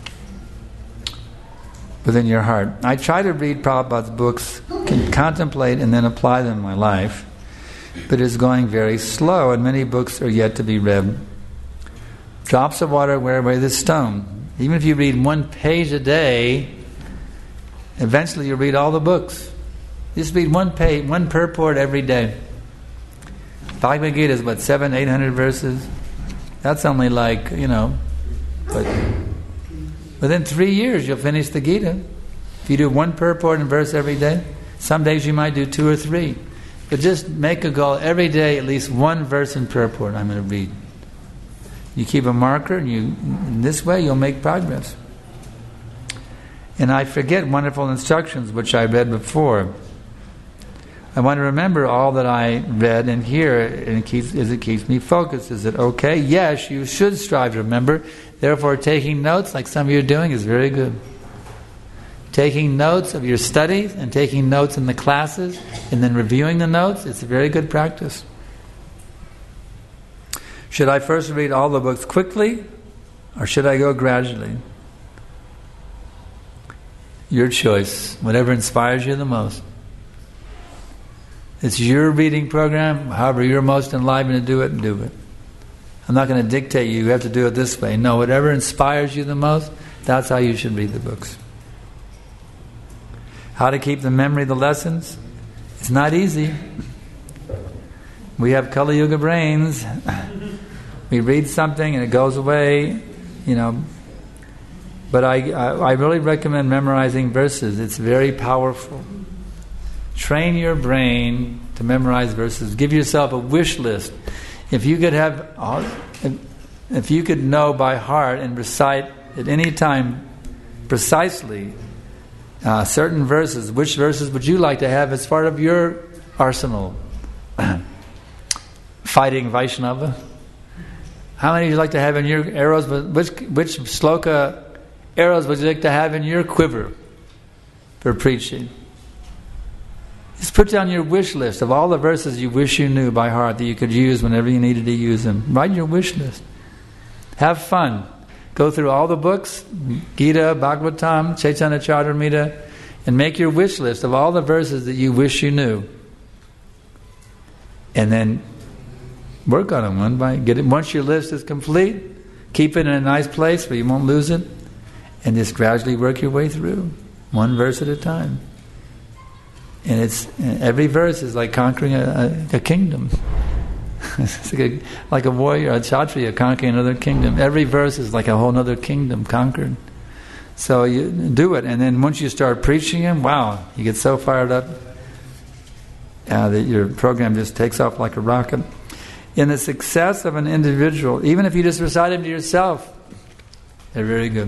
within your heart. I try to read Prabhupada's books, can contemplate and then apply them in my life, but it's going very slow and many books are yet to be read. Drops of water wear away the stone. Even if you read 1 page a day, eventually you'll read all the books. Just read 1 page, 1 purport every day. Bhagavad Gita is 700-800 verses. That's only but within 3 years you'll finish the Gita. If you do 1 purport and verse every day, some days you might do 2 or 3. But just make a goal every day, at least 1 verse in purport I'm going to read. You keep a marker, and in this way you'll make progress. And I forget wonderful instructions which I read before. I want to remember all that I read and hear, and it keeps me focused. Is it okay? Yes, you should strive to remember. Therefore, taking notes, like some of you are doing, is very good. Taking notes of your studies and taking notes in the classes and then reviewing the notes, it's a very good practice. Should I first read all the books quickly or should I go gradually? Your choice, whatever inspires you the most. It's your reading program, however you're most enlivened to do it, and do it. I'm not going to dictate you have to do it this way. No, whatever inspires you the most, that's how you should read the books. How to keep the memory of the lessons? It's not easy. We have Kali Yuga brains. We read something and it goes away, But I really recommend memorizing verses. It's very powerful. Train your brain to memorize verses. Give yourself a wish list. If you could know by heart and recite at any time precisely certain verses, which verses would you like to have as part of your arsenal? Fighting Vaishnava. How many would you like to have in your arrows? Which sloka arrows would you like to have in your quiver for preaching? Just put down your wish list of all the verses you wish you knew by heart that you could use whenever you needed to use them. Write your wish list. Have fun. Go through all the books, Gita, Bhagavatam, Chaitanya Charitamrita, and make your wish list of all the verses that you wish you knew. And then work on them one by get it. Once your list is complete, keep it in a nice place where you won't lose it, and just gradually work your way through, 1 verse at a time. And every verse is like conquering a kingdom. It's like a warrior, a kshatriya conquering another kingdom. Every verse is like a whole other kingdom conquered. So you do it, and then once you start preaching Him, wow, you get so fired up that your program just takes off like a rocket. In the success of an individual, even if you just recite them to yourself, they're very good.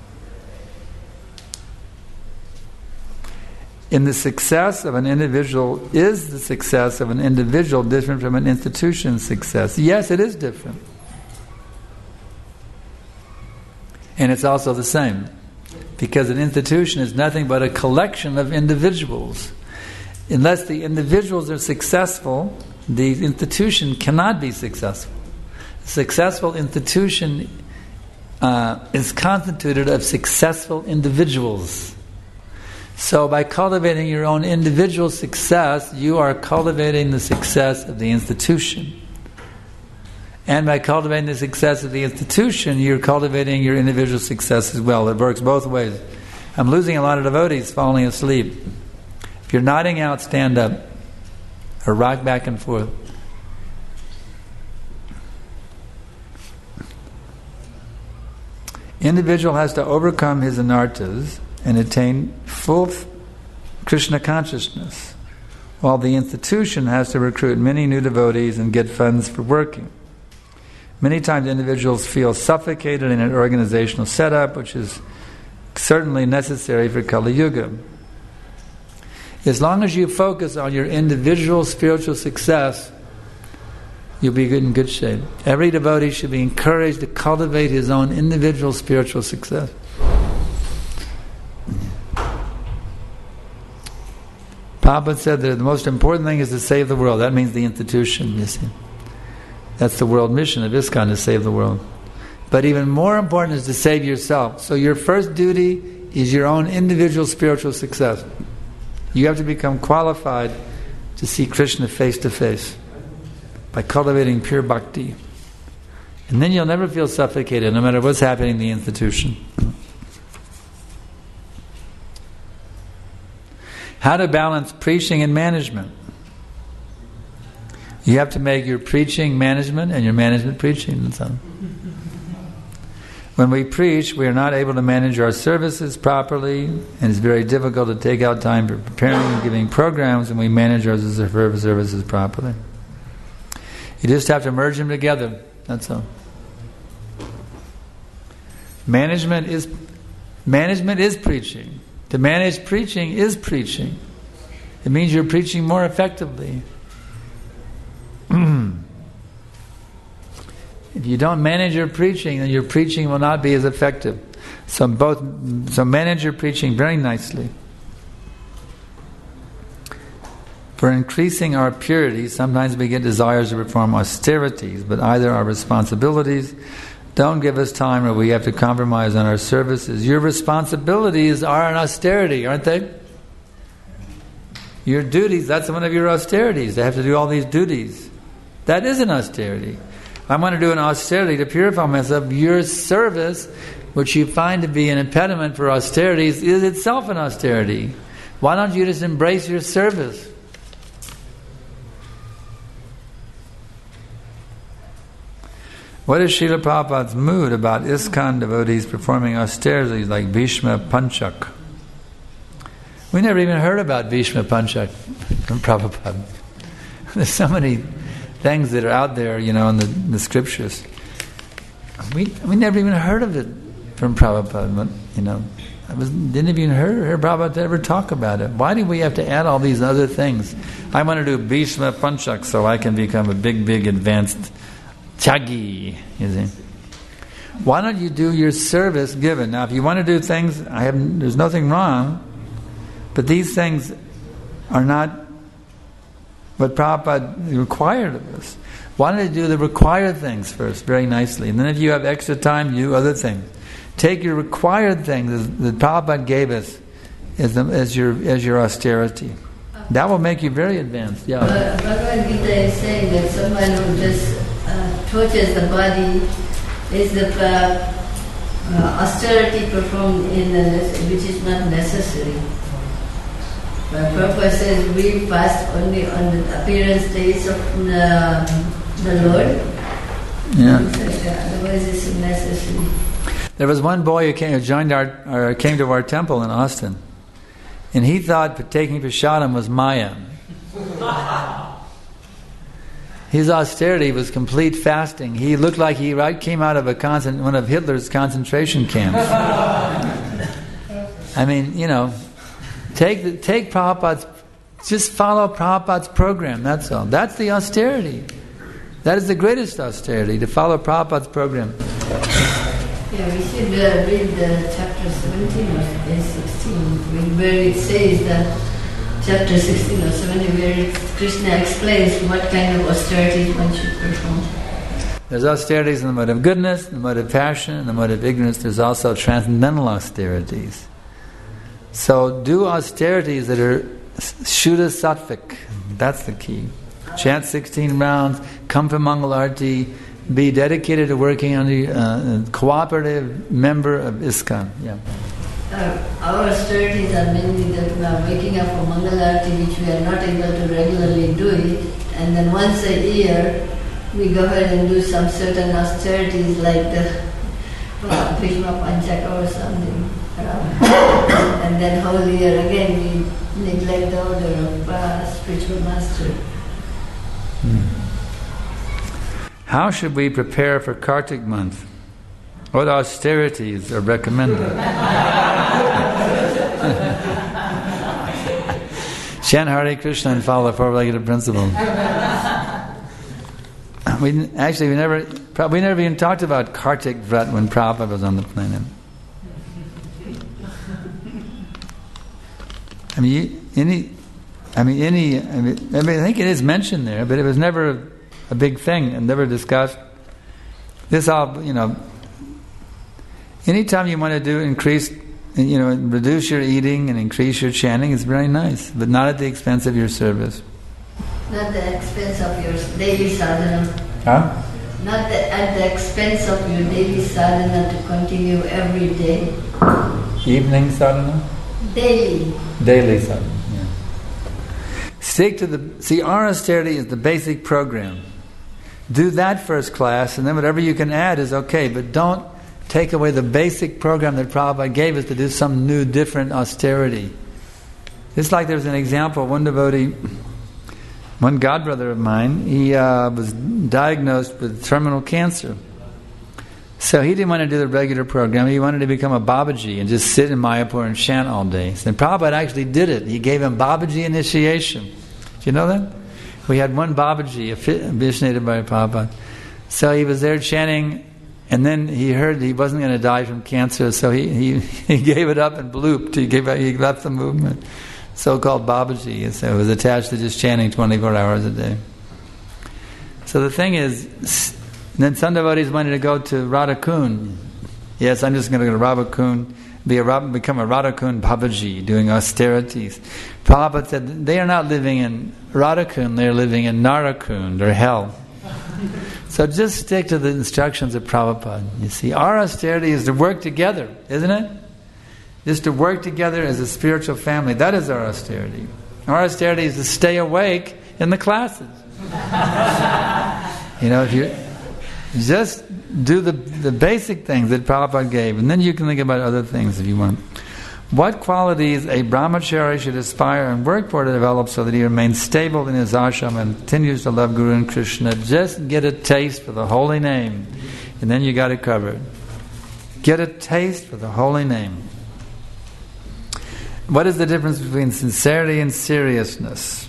In the success of an individual, is the success of an individual different from an institution's success? Yes, it is different. And it's also the same. Because an institution is nothing but a collection of individuals. Unless the individuals are successful, the institution cannot be successful. A successful institution is constituted of successful individuals. So by cultivating your own individual success, you are cultivating the success of the institution. And by cultivating the success of the institution, you're cultivating your individual success as well. It works both ways. I'm losing a lot of devotees falling asleep. If you're nodding out, stand up. Or rock back and forth. Individual has to overcome his anarthas and attain full Krishna consciousness, while the institution has to recruit many new devotees and get funds for working. Many times individuals feel suffocated in an organizational setup, which is certainly necessary for Kali Yuga. As long as you focus on your individual spiritual success, you'll be in good shape. Every devotee should be encouraged to cultivate his own individual spiritual success. Prabhupada said that the most important thing is to save the world. That means the institution, you see. That's the world mission of ISKCON, to save the world. But even more important is to save yourself. So your first duty is your own individual spiritual success. You have to become qualified to see Krishna face to face by cultivating pure bhakti. And then you'll never feel suffocated, no matter what's happening in the institution. How to balance preaching and management. You have to make your preaching management and your management preaching. And so when we preach, we are not able to manage our services properly, and it's very difficult to take out time for preparing and giving programs when we manage our services properly. You just have to merge them together. That's all. Management is preaching. To manage preaching is preaching. It means you're preaching more effectively. If you don't manage your preaching, then your preaching will not be as effective. So manage your preaching very nicely. For increasing our purity, sometimes we get desires to perform austerities, but either our responsibilities don't give us time or we have to compromise on our services. Your responsibilities are an austerity, aren't they? Your duties, that's one of your austerities. They have to do all these duties. That is an austerity. I want to do an austerity to purify myself. Your service, which you find to be an impediment for austerities, is itself an austerity. Why don't you just embrace your service? What is Srila Prabhupada's mood about ISKCON devotees performing austerities like Bhishma Panchak? We never even heard about Bhishma Panchak from Prabhupada. There's so many things that are out there, in the scriptures. We never even heard of it from Prabhupada, didn't even hear Prabhupada ever talk about it. Why do we have to add all these other things? I want to do Bhishma Panchak so I can become a big advanced Tyagi, you see. Why don't you do your service given? Now, if you want to do things, there's nothing wrong, but these things are not what Prabhupada required of us. Why don't you do the required things first, very nicely, and then if you have extra time, you do other things. Take your required things that Prabhupada gave us as your austerity. That will make you very advanced. Yeah. Bhagavad Gita is saying that someone who just tortures the body is the austerity performed which is not necessary. But Prabhupada says we fast only on the appearance days of the Lord. Yeah. Otherwise it's necessary. There was one boy who came to our temple in Austin, and he thought taking prasadam was Maya. His austerity was complete fasting. He looked like he came out of one of Hitler's concentration camps. I mean, take Prabhupada's, just follow Prabhupada's program, that's all. That's the austerity. That is the greatest austerity, to follow Prabhupada's program. Yeah, we should read chapter 17 or 16, where it says that chapter 16 or 17, where Krishna explains what kind of austerities one should perform. There's austerities in the mode of goodness, in the mode of passion, in the mode of ignorance. There's also transcendental austerities. So do austerities that are Shuddha Sattvic. That's the key. Chant 16 rounds, come for Mangal Arati, be dedicated to working on the cooperative member of ISKCON. Yeah. Our austerities are mainly that we are waking up for Mangal Arati, which we are not able to regularly do it, and then once a year we go ahead and do some certain austerities like the Bhishma Panchaka or something. And then whole year again we neglect the order of spiritual master. How should we prepare for Kartik month? What austerities are recommended? Chant Hare Krishna and follow the four-legged principle. We never even talked about Kartik Vrat when Prabhupada was on the planet. I think it is mentioned there, but it was never a big thing and never discussed. This all, anytime you want to reduce your eating and increase your chanting, it's very nice, but not at the expense of your service. Not the expense of your daily sadhana. Huh? Not at the expense of your daily sadhana to continue every day. Evening sadhana? Daily sadhana, yeah. Stick to our austerity is the basic program. Do that first class, and then whatever you can add is okay, but don't take away the basic program that Prabhupada gave us to do some new, different austerity. It's like there's an example, one devotee, one godbrother of mine, he was diagnosed with terminal cancer. So he didn't want to do the regular program. He wanted to become a Babaji and just sit in Mayapur and chant all day. So Prabhupada actually did it. He gave him Babaji initiation. Do you know that? We had one Babaji initiated by Prabhupada. So he was there chanting, and then he heard he wasn't going to die from cancer, so he gave it up and blooped. He left the movement. So-called Babaji. So it was attached to just chanting 24 hours a day. So the thing is, then some devotees wanted to go to Radhakund. Yes, I'm just going to go to Radhakund, become a Radhakund Babaji, doing austerities. Prabhupada said, they are not living in Radhakund, they're living in Narakund, or hell. So just stick to the instructions of Prabhupada. You see, our austerity is to work together, isn't it? Just to work together as a spiritual family. That is our austerity. Our austerity is to stay awake in the classes. If you just do the basic things that Prabhupada gave, and then you can think about other things if you want. What qualities a brahmachari should aspire and work for to develop so that he remains stable in his ashram and continues to love Guru and Krishna? Just get a taste for the holy name, and then you got it covered. Get a taste for the holy name. What is the difference between sincerity and seriousness?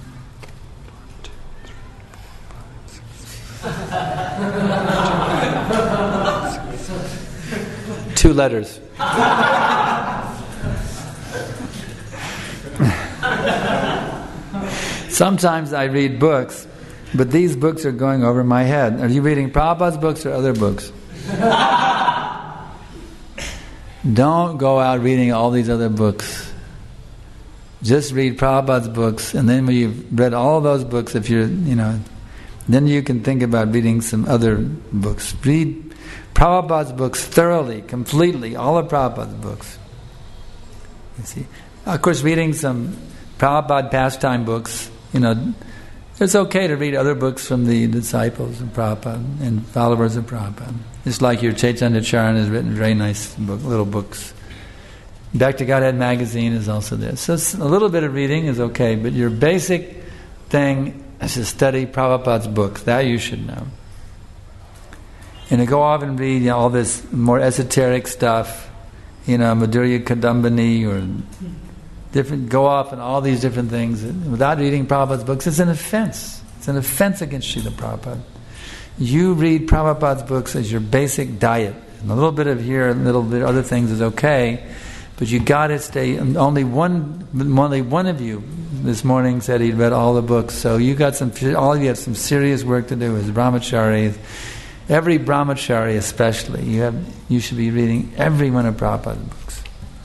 Two letters. Sometimes I read books, but these books are going over my head. Are you reading Prabhupada's books or other books? Don't go out reading all these other books. Just read Prabhupada's books, and then when you've read all those books, if you're, then you can think about reading some other books. Read Prabhupada's books thoroughly, completely, all of Prabhupada's books. You see, of course, reading some Prabhupada pastime books, it's okay to read other books from the disciples of Prabhupada and followers of Prabhupada. Just like your Chaitanya Charan has written very nice little books. Back to Godhead magazine is also there. So a little bit of reading is okay, but your basic thing is to study Prabhupada's books. That you should know. And to go off and read all this more esoteric stuff, Madhurya Kadambini or go off and all these different things without reading Prabhupada's books, it's an offense. It's an offense against Srila Prabhupada. You read Prabhupada's books as your basic diet. And a little bit of here, a little bit of other things is okay, but you got to stay. Only one of you this morning said he'd read all the books. So all of you have some serious work to do as brahmacharis. Every brahmachari, especially, you should be reading every one of Prabhupada's books.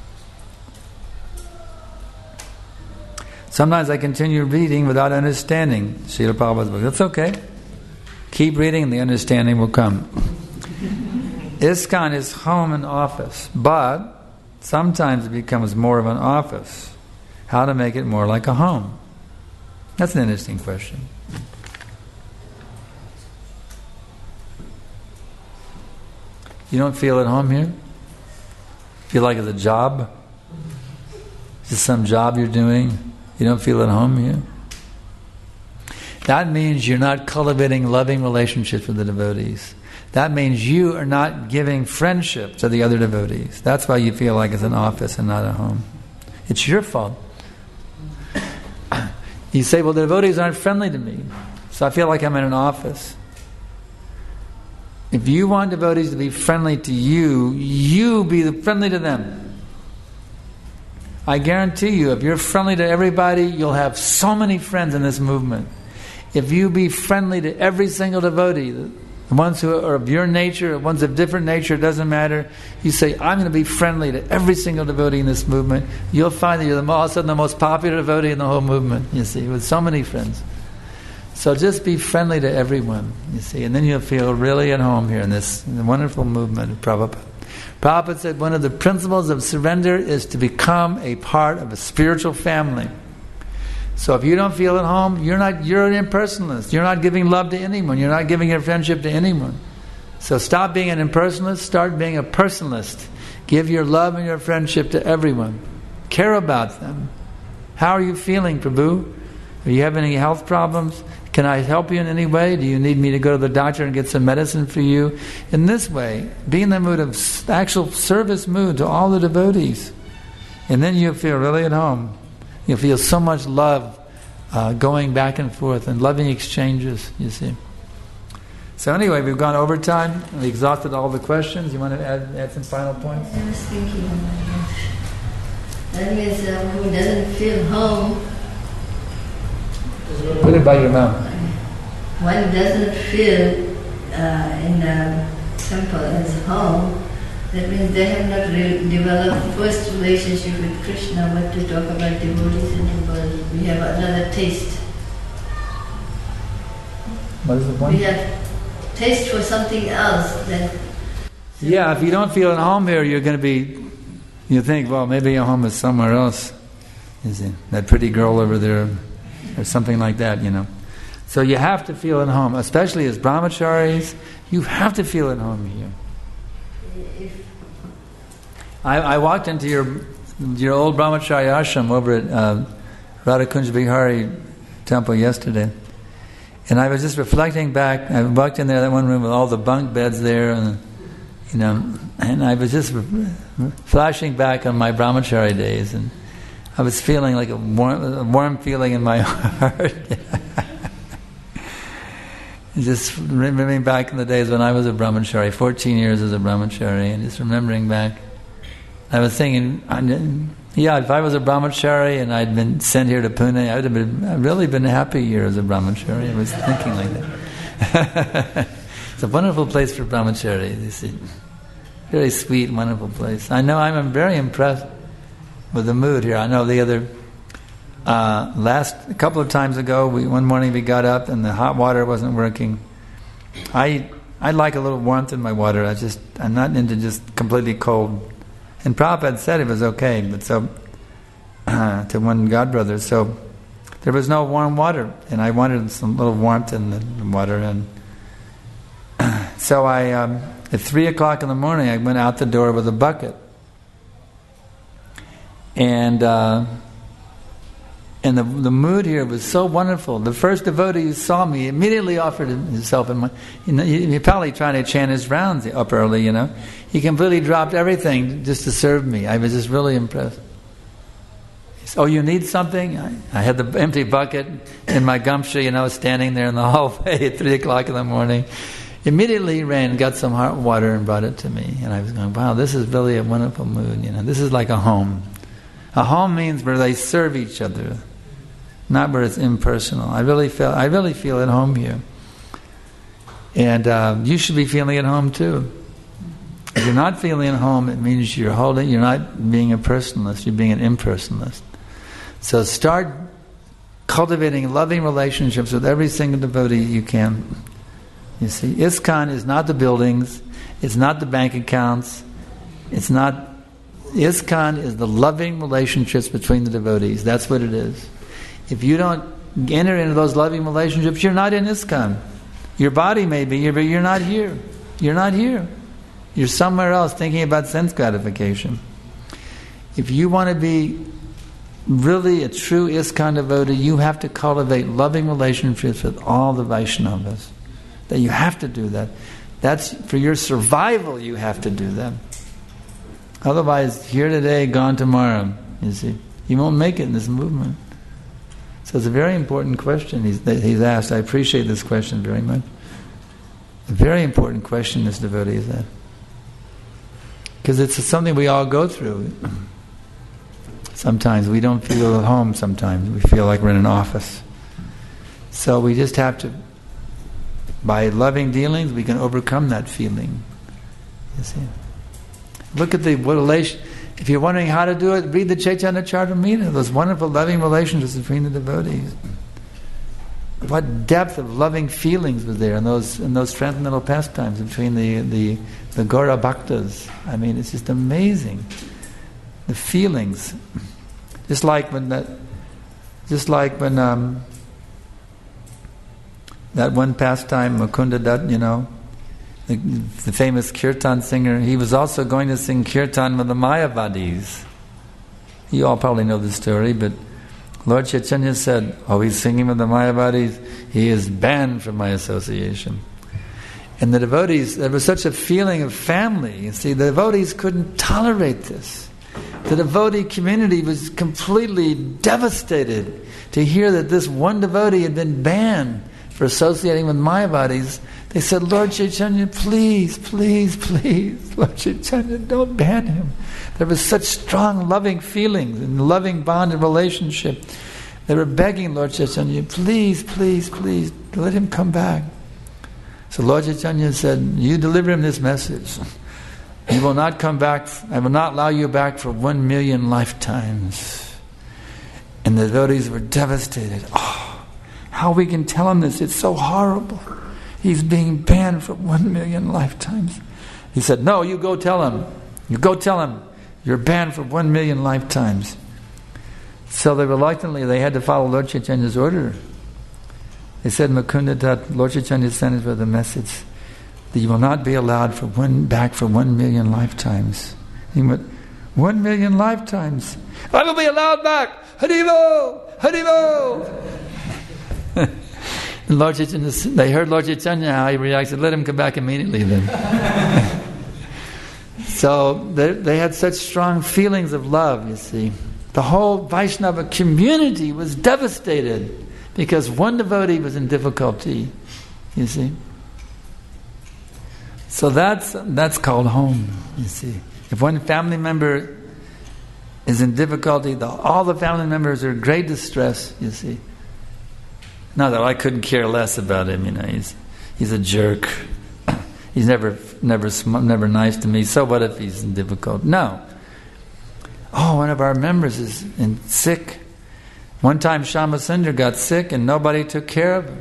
Sometimes I continue reading without understanding Srila Prabhupada's book. That's okay. Keep reading and the understanding will come. ISKCON is home and office, but sometimes it becomes more of an office. How to make it more like a home? That's an interesting question. You don't feel at home here? Feel like it's a job? Is this some job you're doing? You don't feel at home here? That means you're not cultivating loving relationships with the devotees. That means you are not giving friendship to the other devotees. That's why you feel like it's an office and not a home. It's your fault. You say, well, the devotees aren't friendly to me, so I feel like I'm in an office. If you want devotees to be friendly to you, you be friendly to them. I guarantee you, if you're friendly to everybody, you'll have so many friends in this movement. If you be friendly to every single devotee, the ones who are of your nature, the ones of different nature, it doesn't matter. You say, I'm going to be friendly to every single devotee in this movement. You'll find that you're all of a sudden the most popular devotee in the whole movement, you see, with so many friends. So just be friendly to everyone, you see, and then you'll feel really at home here in this wonderful movement of Prabhupada. Prabhupada said one of the principles of surrender is to become a part of a spiritual family. So if you don't feel at home, you're an impersonalist. You're not giving love to anyone. You're not giving your friendship to anyone. So stop being an impersonalist, start being a personalist. Give your love and your friendship to everyone. Care about them. How are you feeling, Prabhu? Do you have any health problems? Can I help you in any way? Do you need me to go to the doctor and get some medicine for you? In this way, be in the mood of actual service mood to all the devotees. And then you'll feel really at home. You'll feel so much love going back and forth and loving exchanges, you see. So anyway, we've gone over time. We exhausted all the questions. You want to add some final points? I was thinking, oh my gosh. That means who doesn't feel home. Put it by your mouth. One doesn't feel in the temple as home. That means they have not really developed first relationship with Krishna, but to talk about devotees in the world. We have another taste. What is the point? We have taste for something else. Yeah, if you don't feel at home here, you're going to be, you think, well, maybe your home is somewhere else. Is it that pretty girl over there, or something like that, you know. So you have to feel at home, especially as brahmacharis. You have to feel at home here. I walked into your old brahmachari ashram over at Radhakunj Vihari temple yesterday, and I was just reflecting back. I walked in there, that one room with all the bunk beds there, and you know, and I was just flashing back on my brahmachari days, and I was feeling like a warm feeling in my heart. Just remembering back in the days when I was a brahmachari, 14 years as a brahmachari, and just remembering back. I was thinking, if I was a brahmachari and I'd been sent here to Pune, I would have really been happy here as a brahmachari. I was thinking like that. It's a wonderful place for brahmachari. You see, very sweet, wonderful place. I know I'm very impressed with the mood here. I know the other a couple of times ago, one morning we got up and the hot water wasn't working. I like a little warmth in my water. I'm not into just completely cold. And Prabhupada said it was okay, but so to one godbrother, so there was no warm water, and I wanted some little warmth in the water, and So at 3 o'clock in the morning, I went out the door with a bucket. And the mood here was so wonderful. The first devotee who saw me immediately offered himself. He probably trying to chant his rounds up early, He completely dropped everything just to serve me. I was just really impressed. He said, "Oh, you need something?" I had the empty bucket in my gumshoe, standing there in the hallway at 3 o'clock in the morning. Immediately he ran, got some hot water and brought it to me. And I was going, wow, this is really a wonderful mood. This is like a home. A home means where they serve each other, not where it's impersonal. I really feel at home here. And you should be feeling at home too. If you're not feeling at home, it means you're not being a personalist, you're being an impersonalist. So start cultivating loving relationships with every single devotee you can. You see, ISKCON is not the buildings, it's not the bank accounts, ISKCON is the loving relationships between the devotees. That's what it is. If you don't enter into those loving relationships, you're not in ISKCON. Your body may be here, but you're not here. You're not here. You're somewhere else thinking about sense gratification. If you want to be really a true ISKCON devotee, you have to cultivate loving relationships with all the Vaishnavas. That you have to do that. That's for your survival. You have to do that. Otherwise, here today, gone tomorrow. You see, you won't make it in this movement. So it's a very important question he's asked. I appreciate this question very much. A very important question this devotee has asked, because it's something we all go through. Sometimes we don't feel at home. Sometimes we feel like we're in an office. So we just have to. By loving dealings, we can overcome that feeling. You see, look at what relation. If you're wondering how to do it, read the Chaitanya Charitamrita. Those wonderful loving relationships between the devotees. What depth of loving feelings was there in those transcendental pastimes between the Gaura Bhaktas. I mean, it's just amazing. The feelings, just like when that one pastime, Mukunda Dutt, the famous kirtan singer, he was also going to sing kirtan with the Mayavadis. You all probably know the story, but Lord Chaitanya said, "Oh, he's singing with the Mayavadis, he is banned from my association." And the devotees, there was such a feeling of family. You see, the devotees couldn't tolerate this. The devotee community was completely devastated to hear that this one devotee had been banned for associating with Mayavadis. They said, "Lord Chaitanya, please, please, please, Lord Chaitanya, don't ban him." There was such strong loving feelings and loving bond and relationship. They were begging Lord Chaitanya, "Please, please, please, let him come back." So Lord Chaitanya said, "You deliver him this message. He will not come back. I will not allow you back for 1,000,000 lifetimes." And the devotees were devastated. Oh, how we can tell him this? It's so horrible. He's being banned for 1,000,000 lifetimes. He said, "No, you go tell him. You go tell him. You're banned for 1,000,000 lifetimes." So they had to follow Lord Chaitanya's order. They said, "Mukunda Dutt, Lord Chaitanya sent us with a message that you will not be allowed back for 1,000,000 lifetimes." He went, 1,000,000 lifetimes? I will be allowed back! Haribo! Haribo! And Lord Chaitanya, they heard Lord Chaitanya how he reacted. Let him come back immediately then. So they had such strong feelings of love, you see. The whole Vaishnava community was devastated because one devotee was in difficulty, you see. So that's called home, you see. If one family member is in difficulty, all the family members are in great distress, you see. Not that I couldn't care less about him, he's a jerk. He's never nice to me. So what if he's in difficulty? No. Oh, one of our members is sick. One time Shyamsundar got sick and nobody took care of him.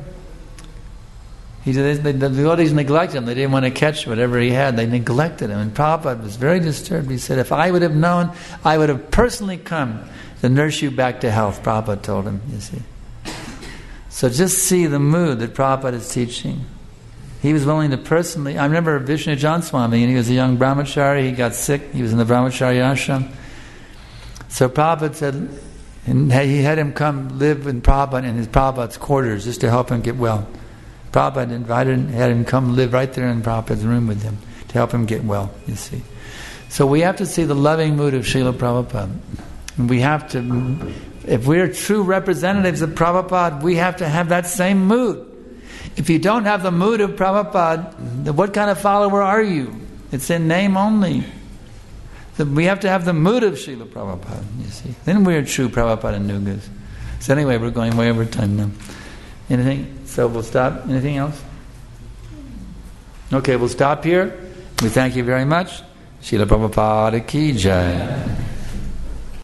The devotees neglected him. They didn't want to catch whatever he had. They neglected him. And Prabhupada was very disturbed. He said, "If I would have known, I would have personally come to nurse you back to health," Prabhupada told him, you see. So just see the mood that Prabhupada is teaching. he was willing to personally... I remember Vishnu John Swami, and he was a young brahmachari. He got sick. He was in the brahmachari ashram. So Prabhupada said... And he had him come live in Prabhupada in his Prabhupada's quarters just to help him get well. Prabhupada had him come live right there in Prabhupada's room with him to help him get well, you see. So we have to see the loving mood of Srila Prabhupada. And we have to, if we're true representatives of Prabhupada, we have to have that same mood. If you don't have the mood of Prabhupada, then what kind of follower are you? It's in name only. So we have to have the mood of Srila Prabhupada, you see. Then we're true Prabhupada Nugas. So anyway, we're going way over time now. Anything? So we'll stop. Anything else? Okay, we'll stop here. We thank you very much. Srila Prabhupada ki jai.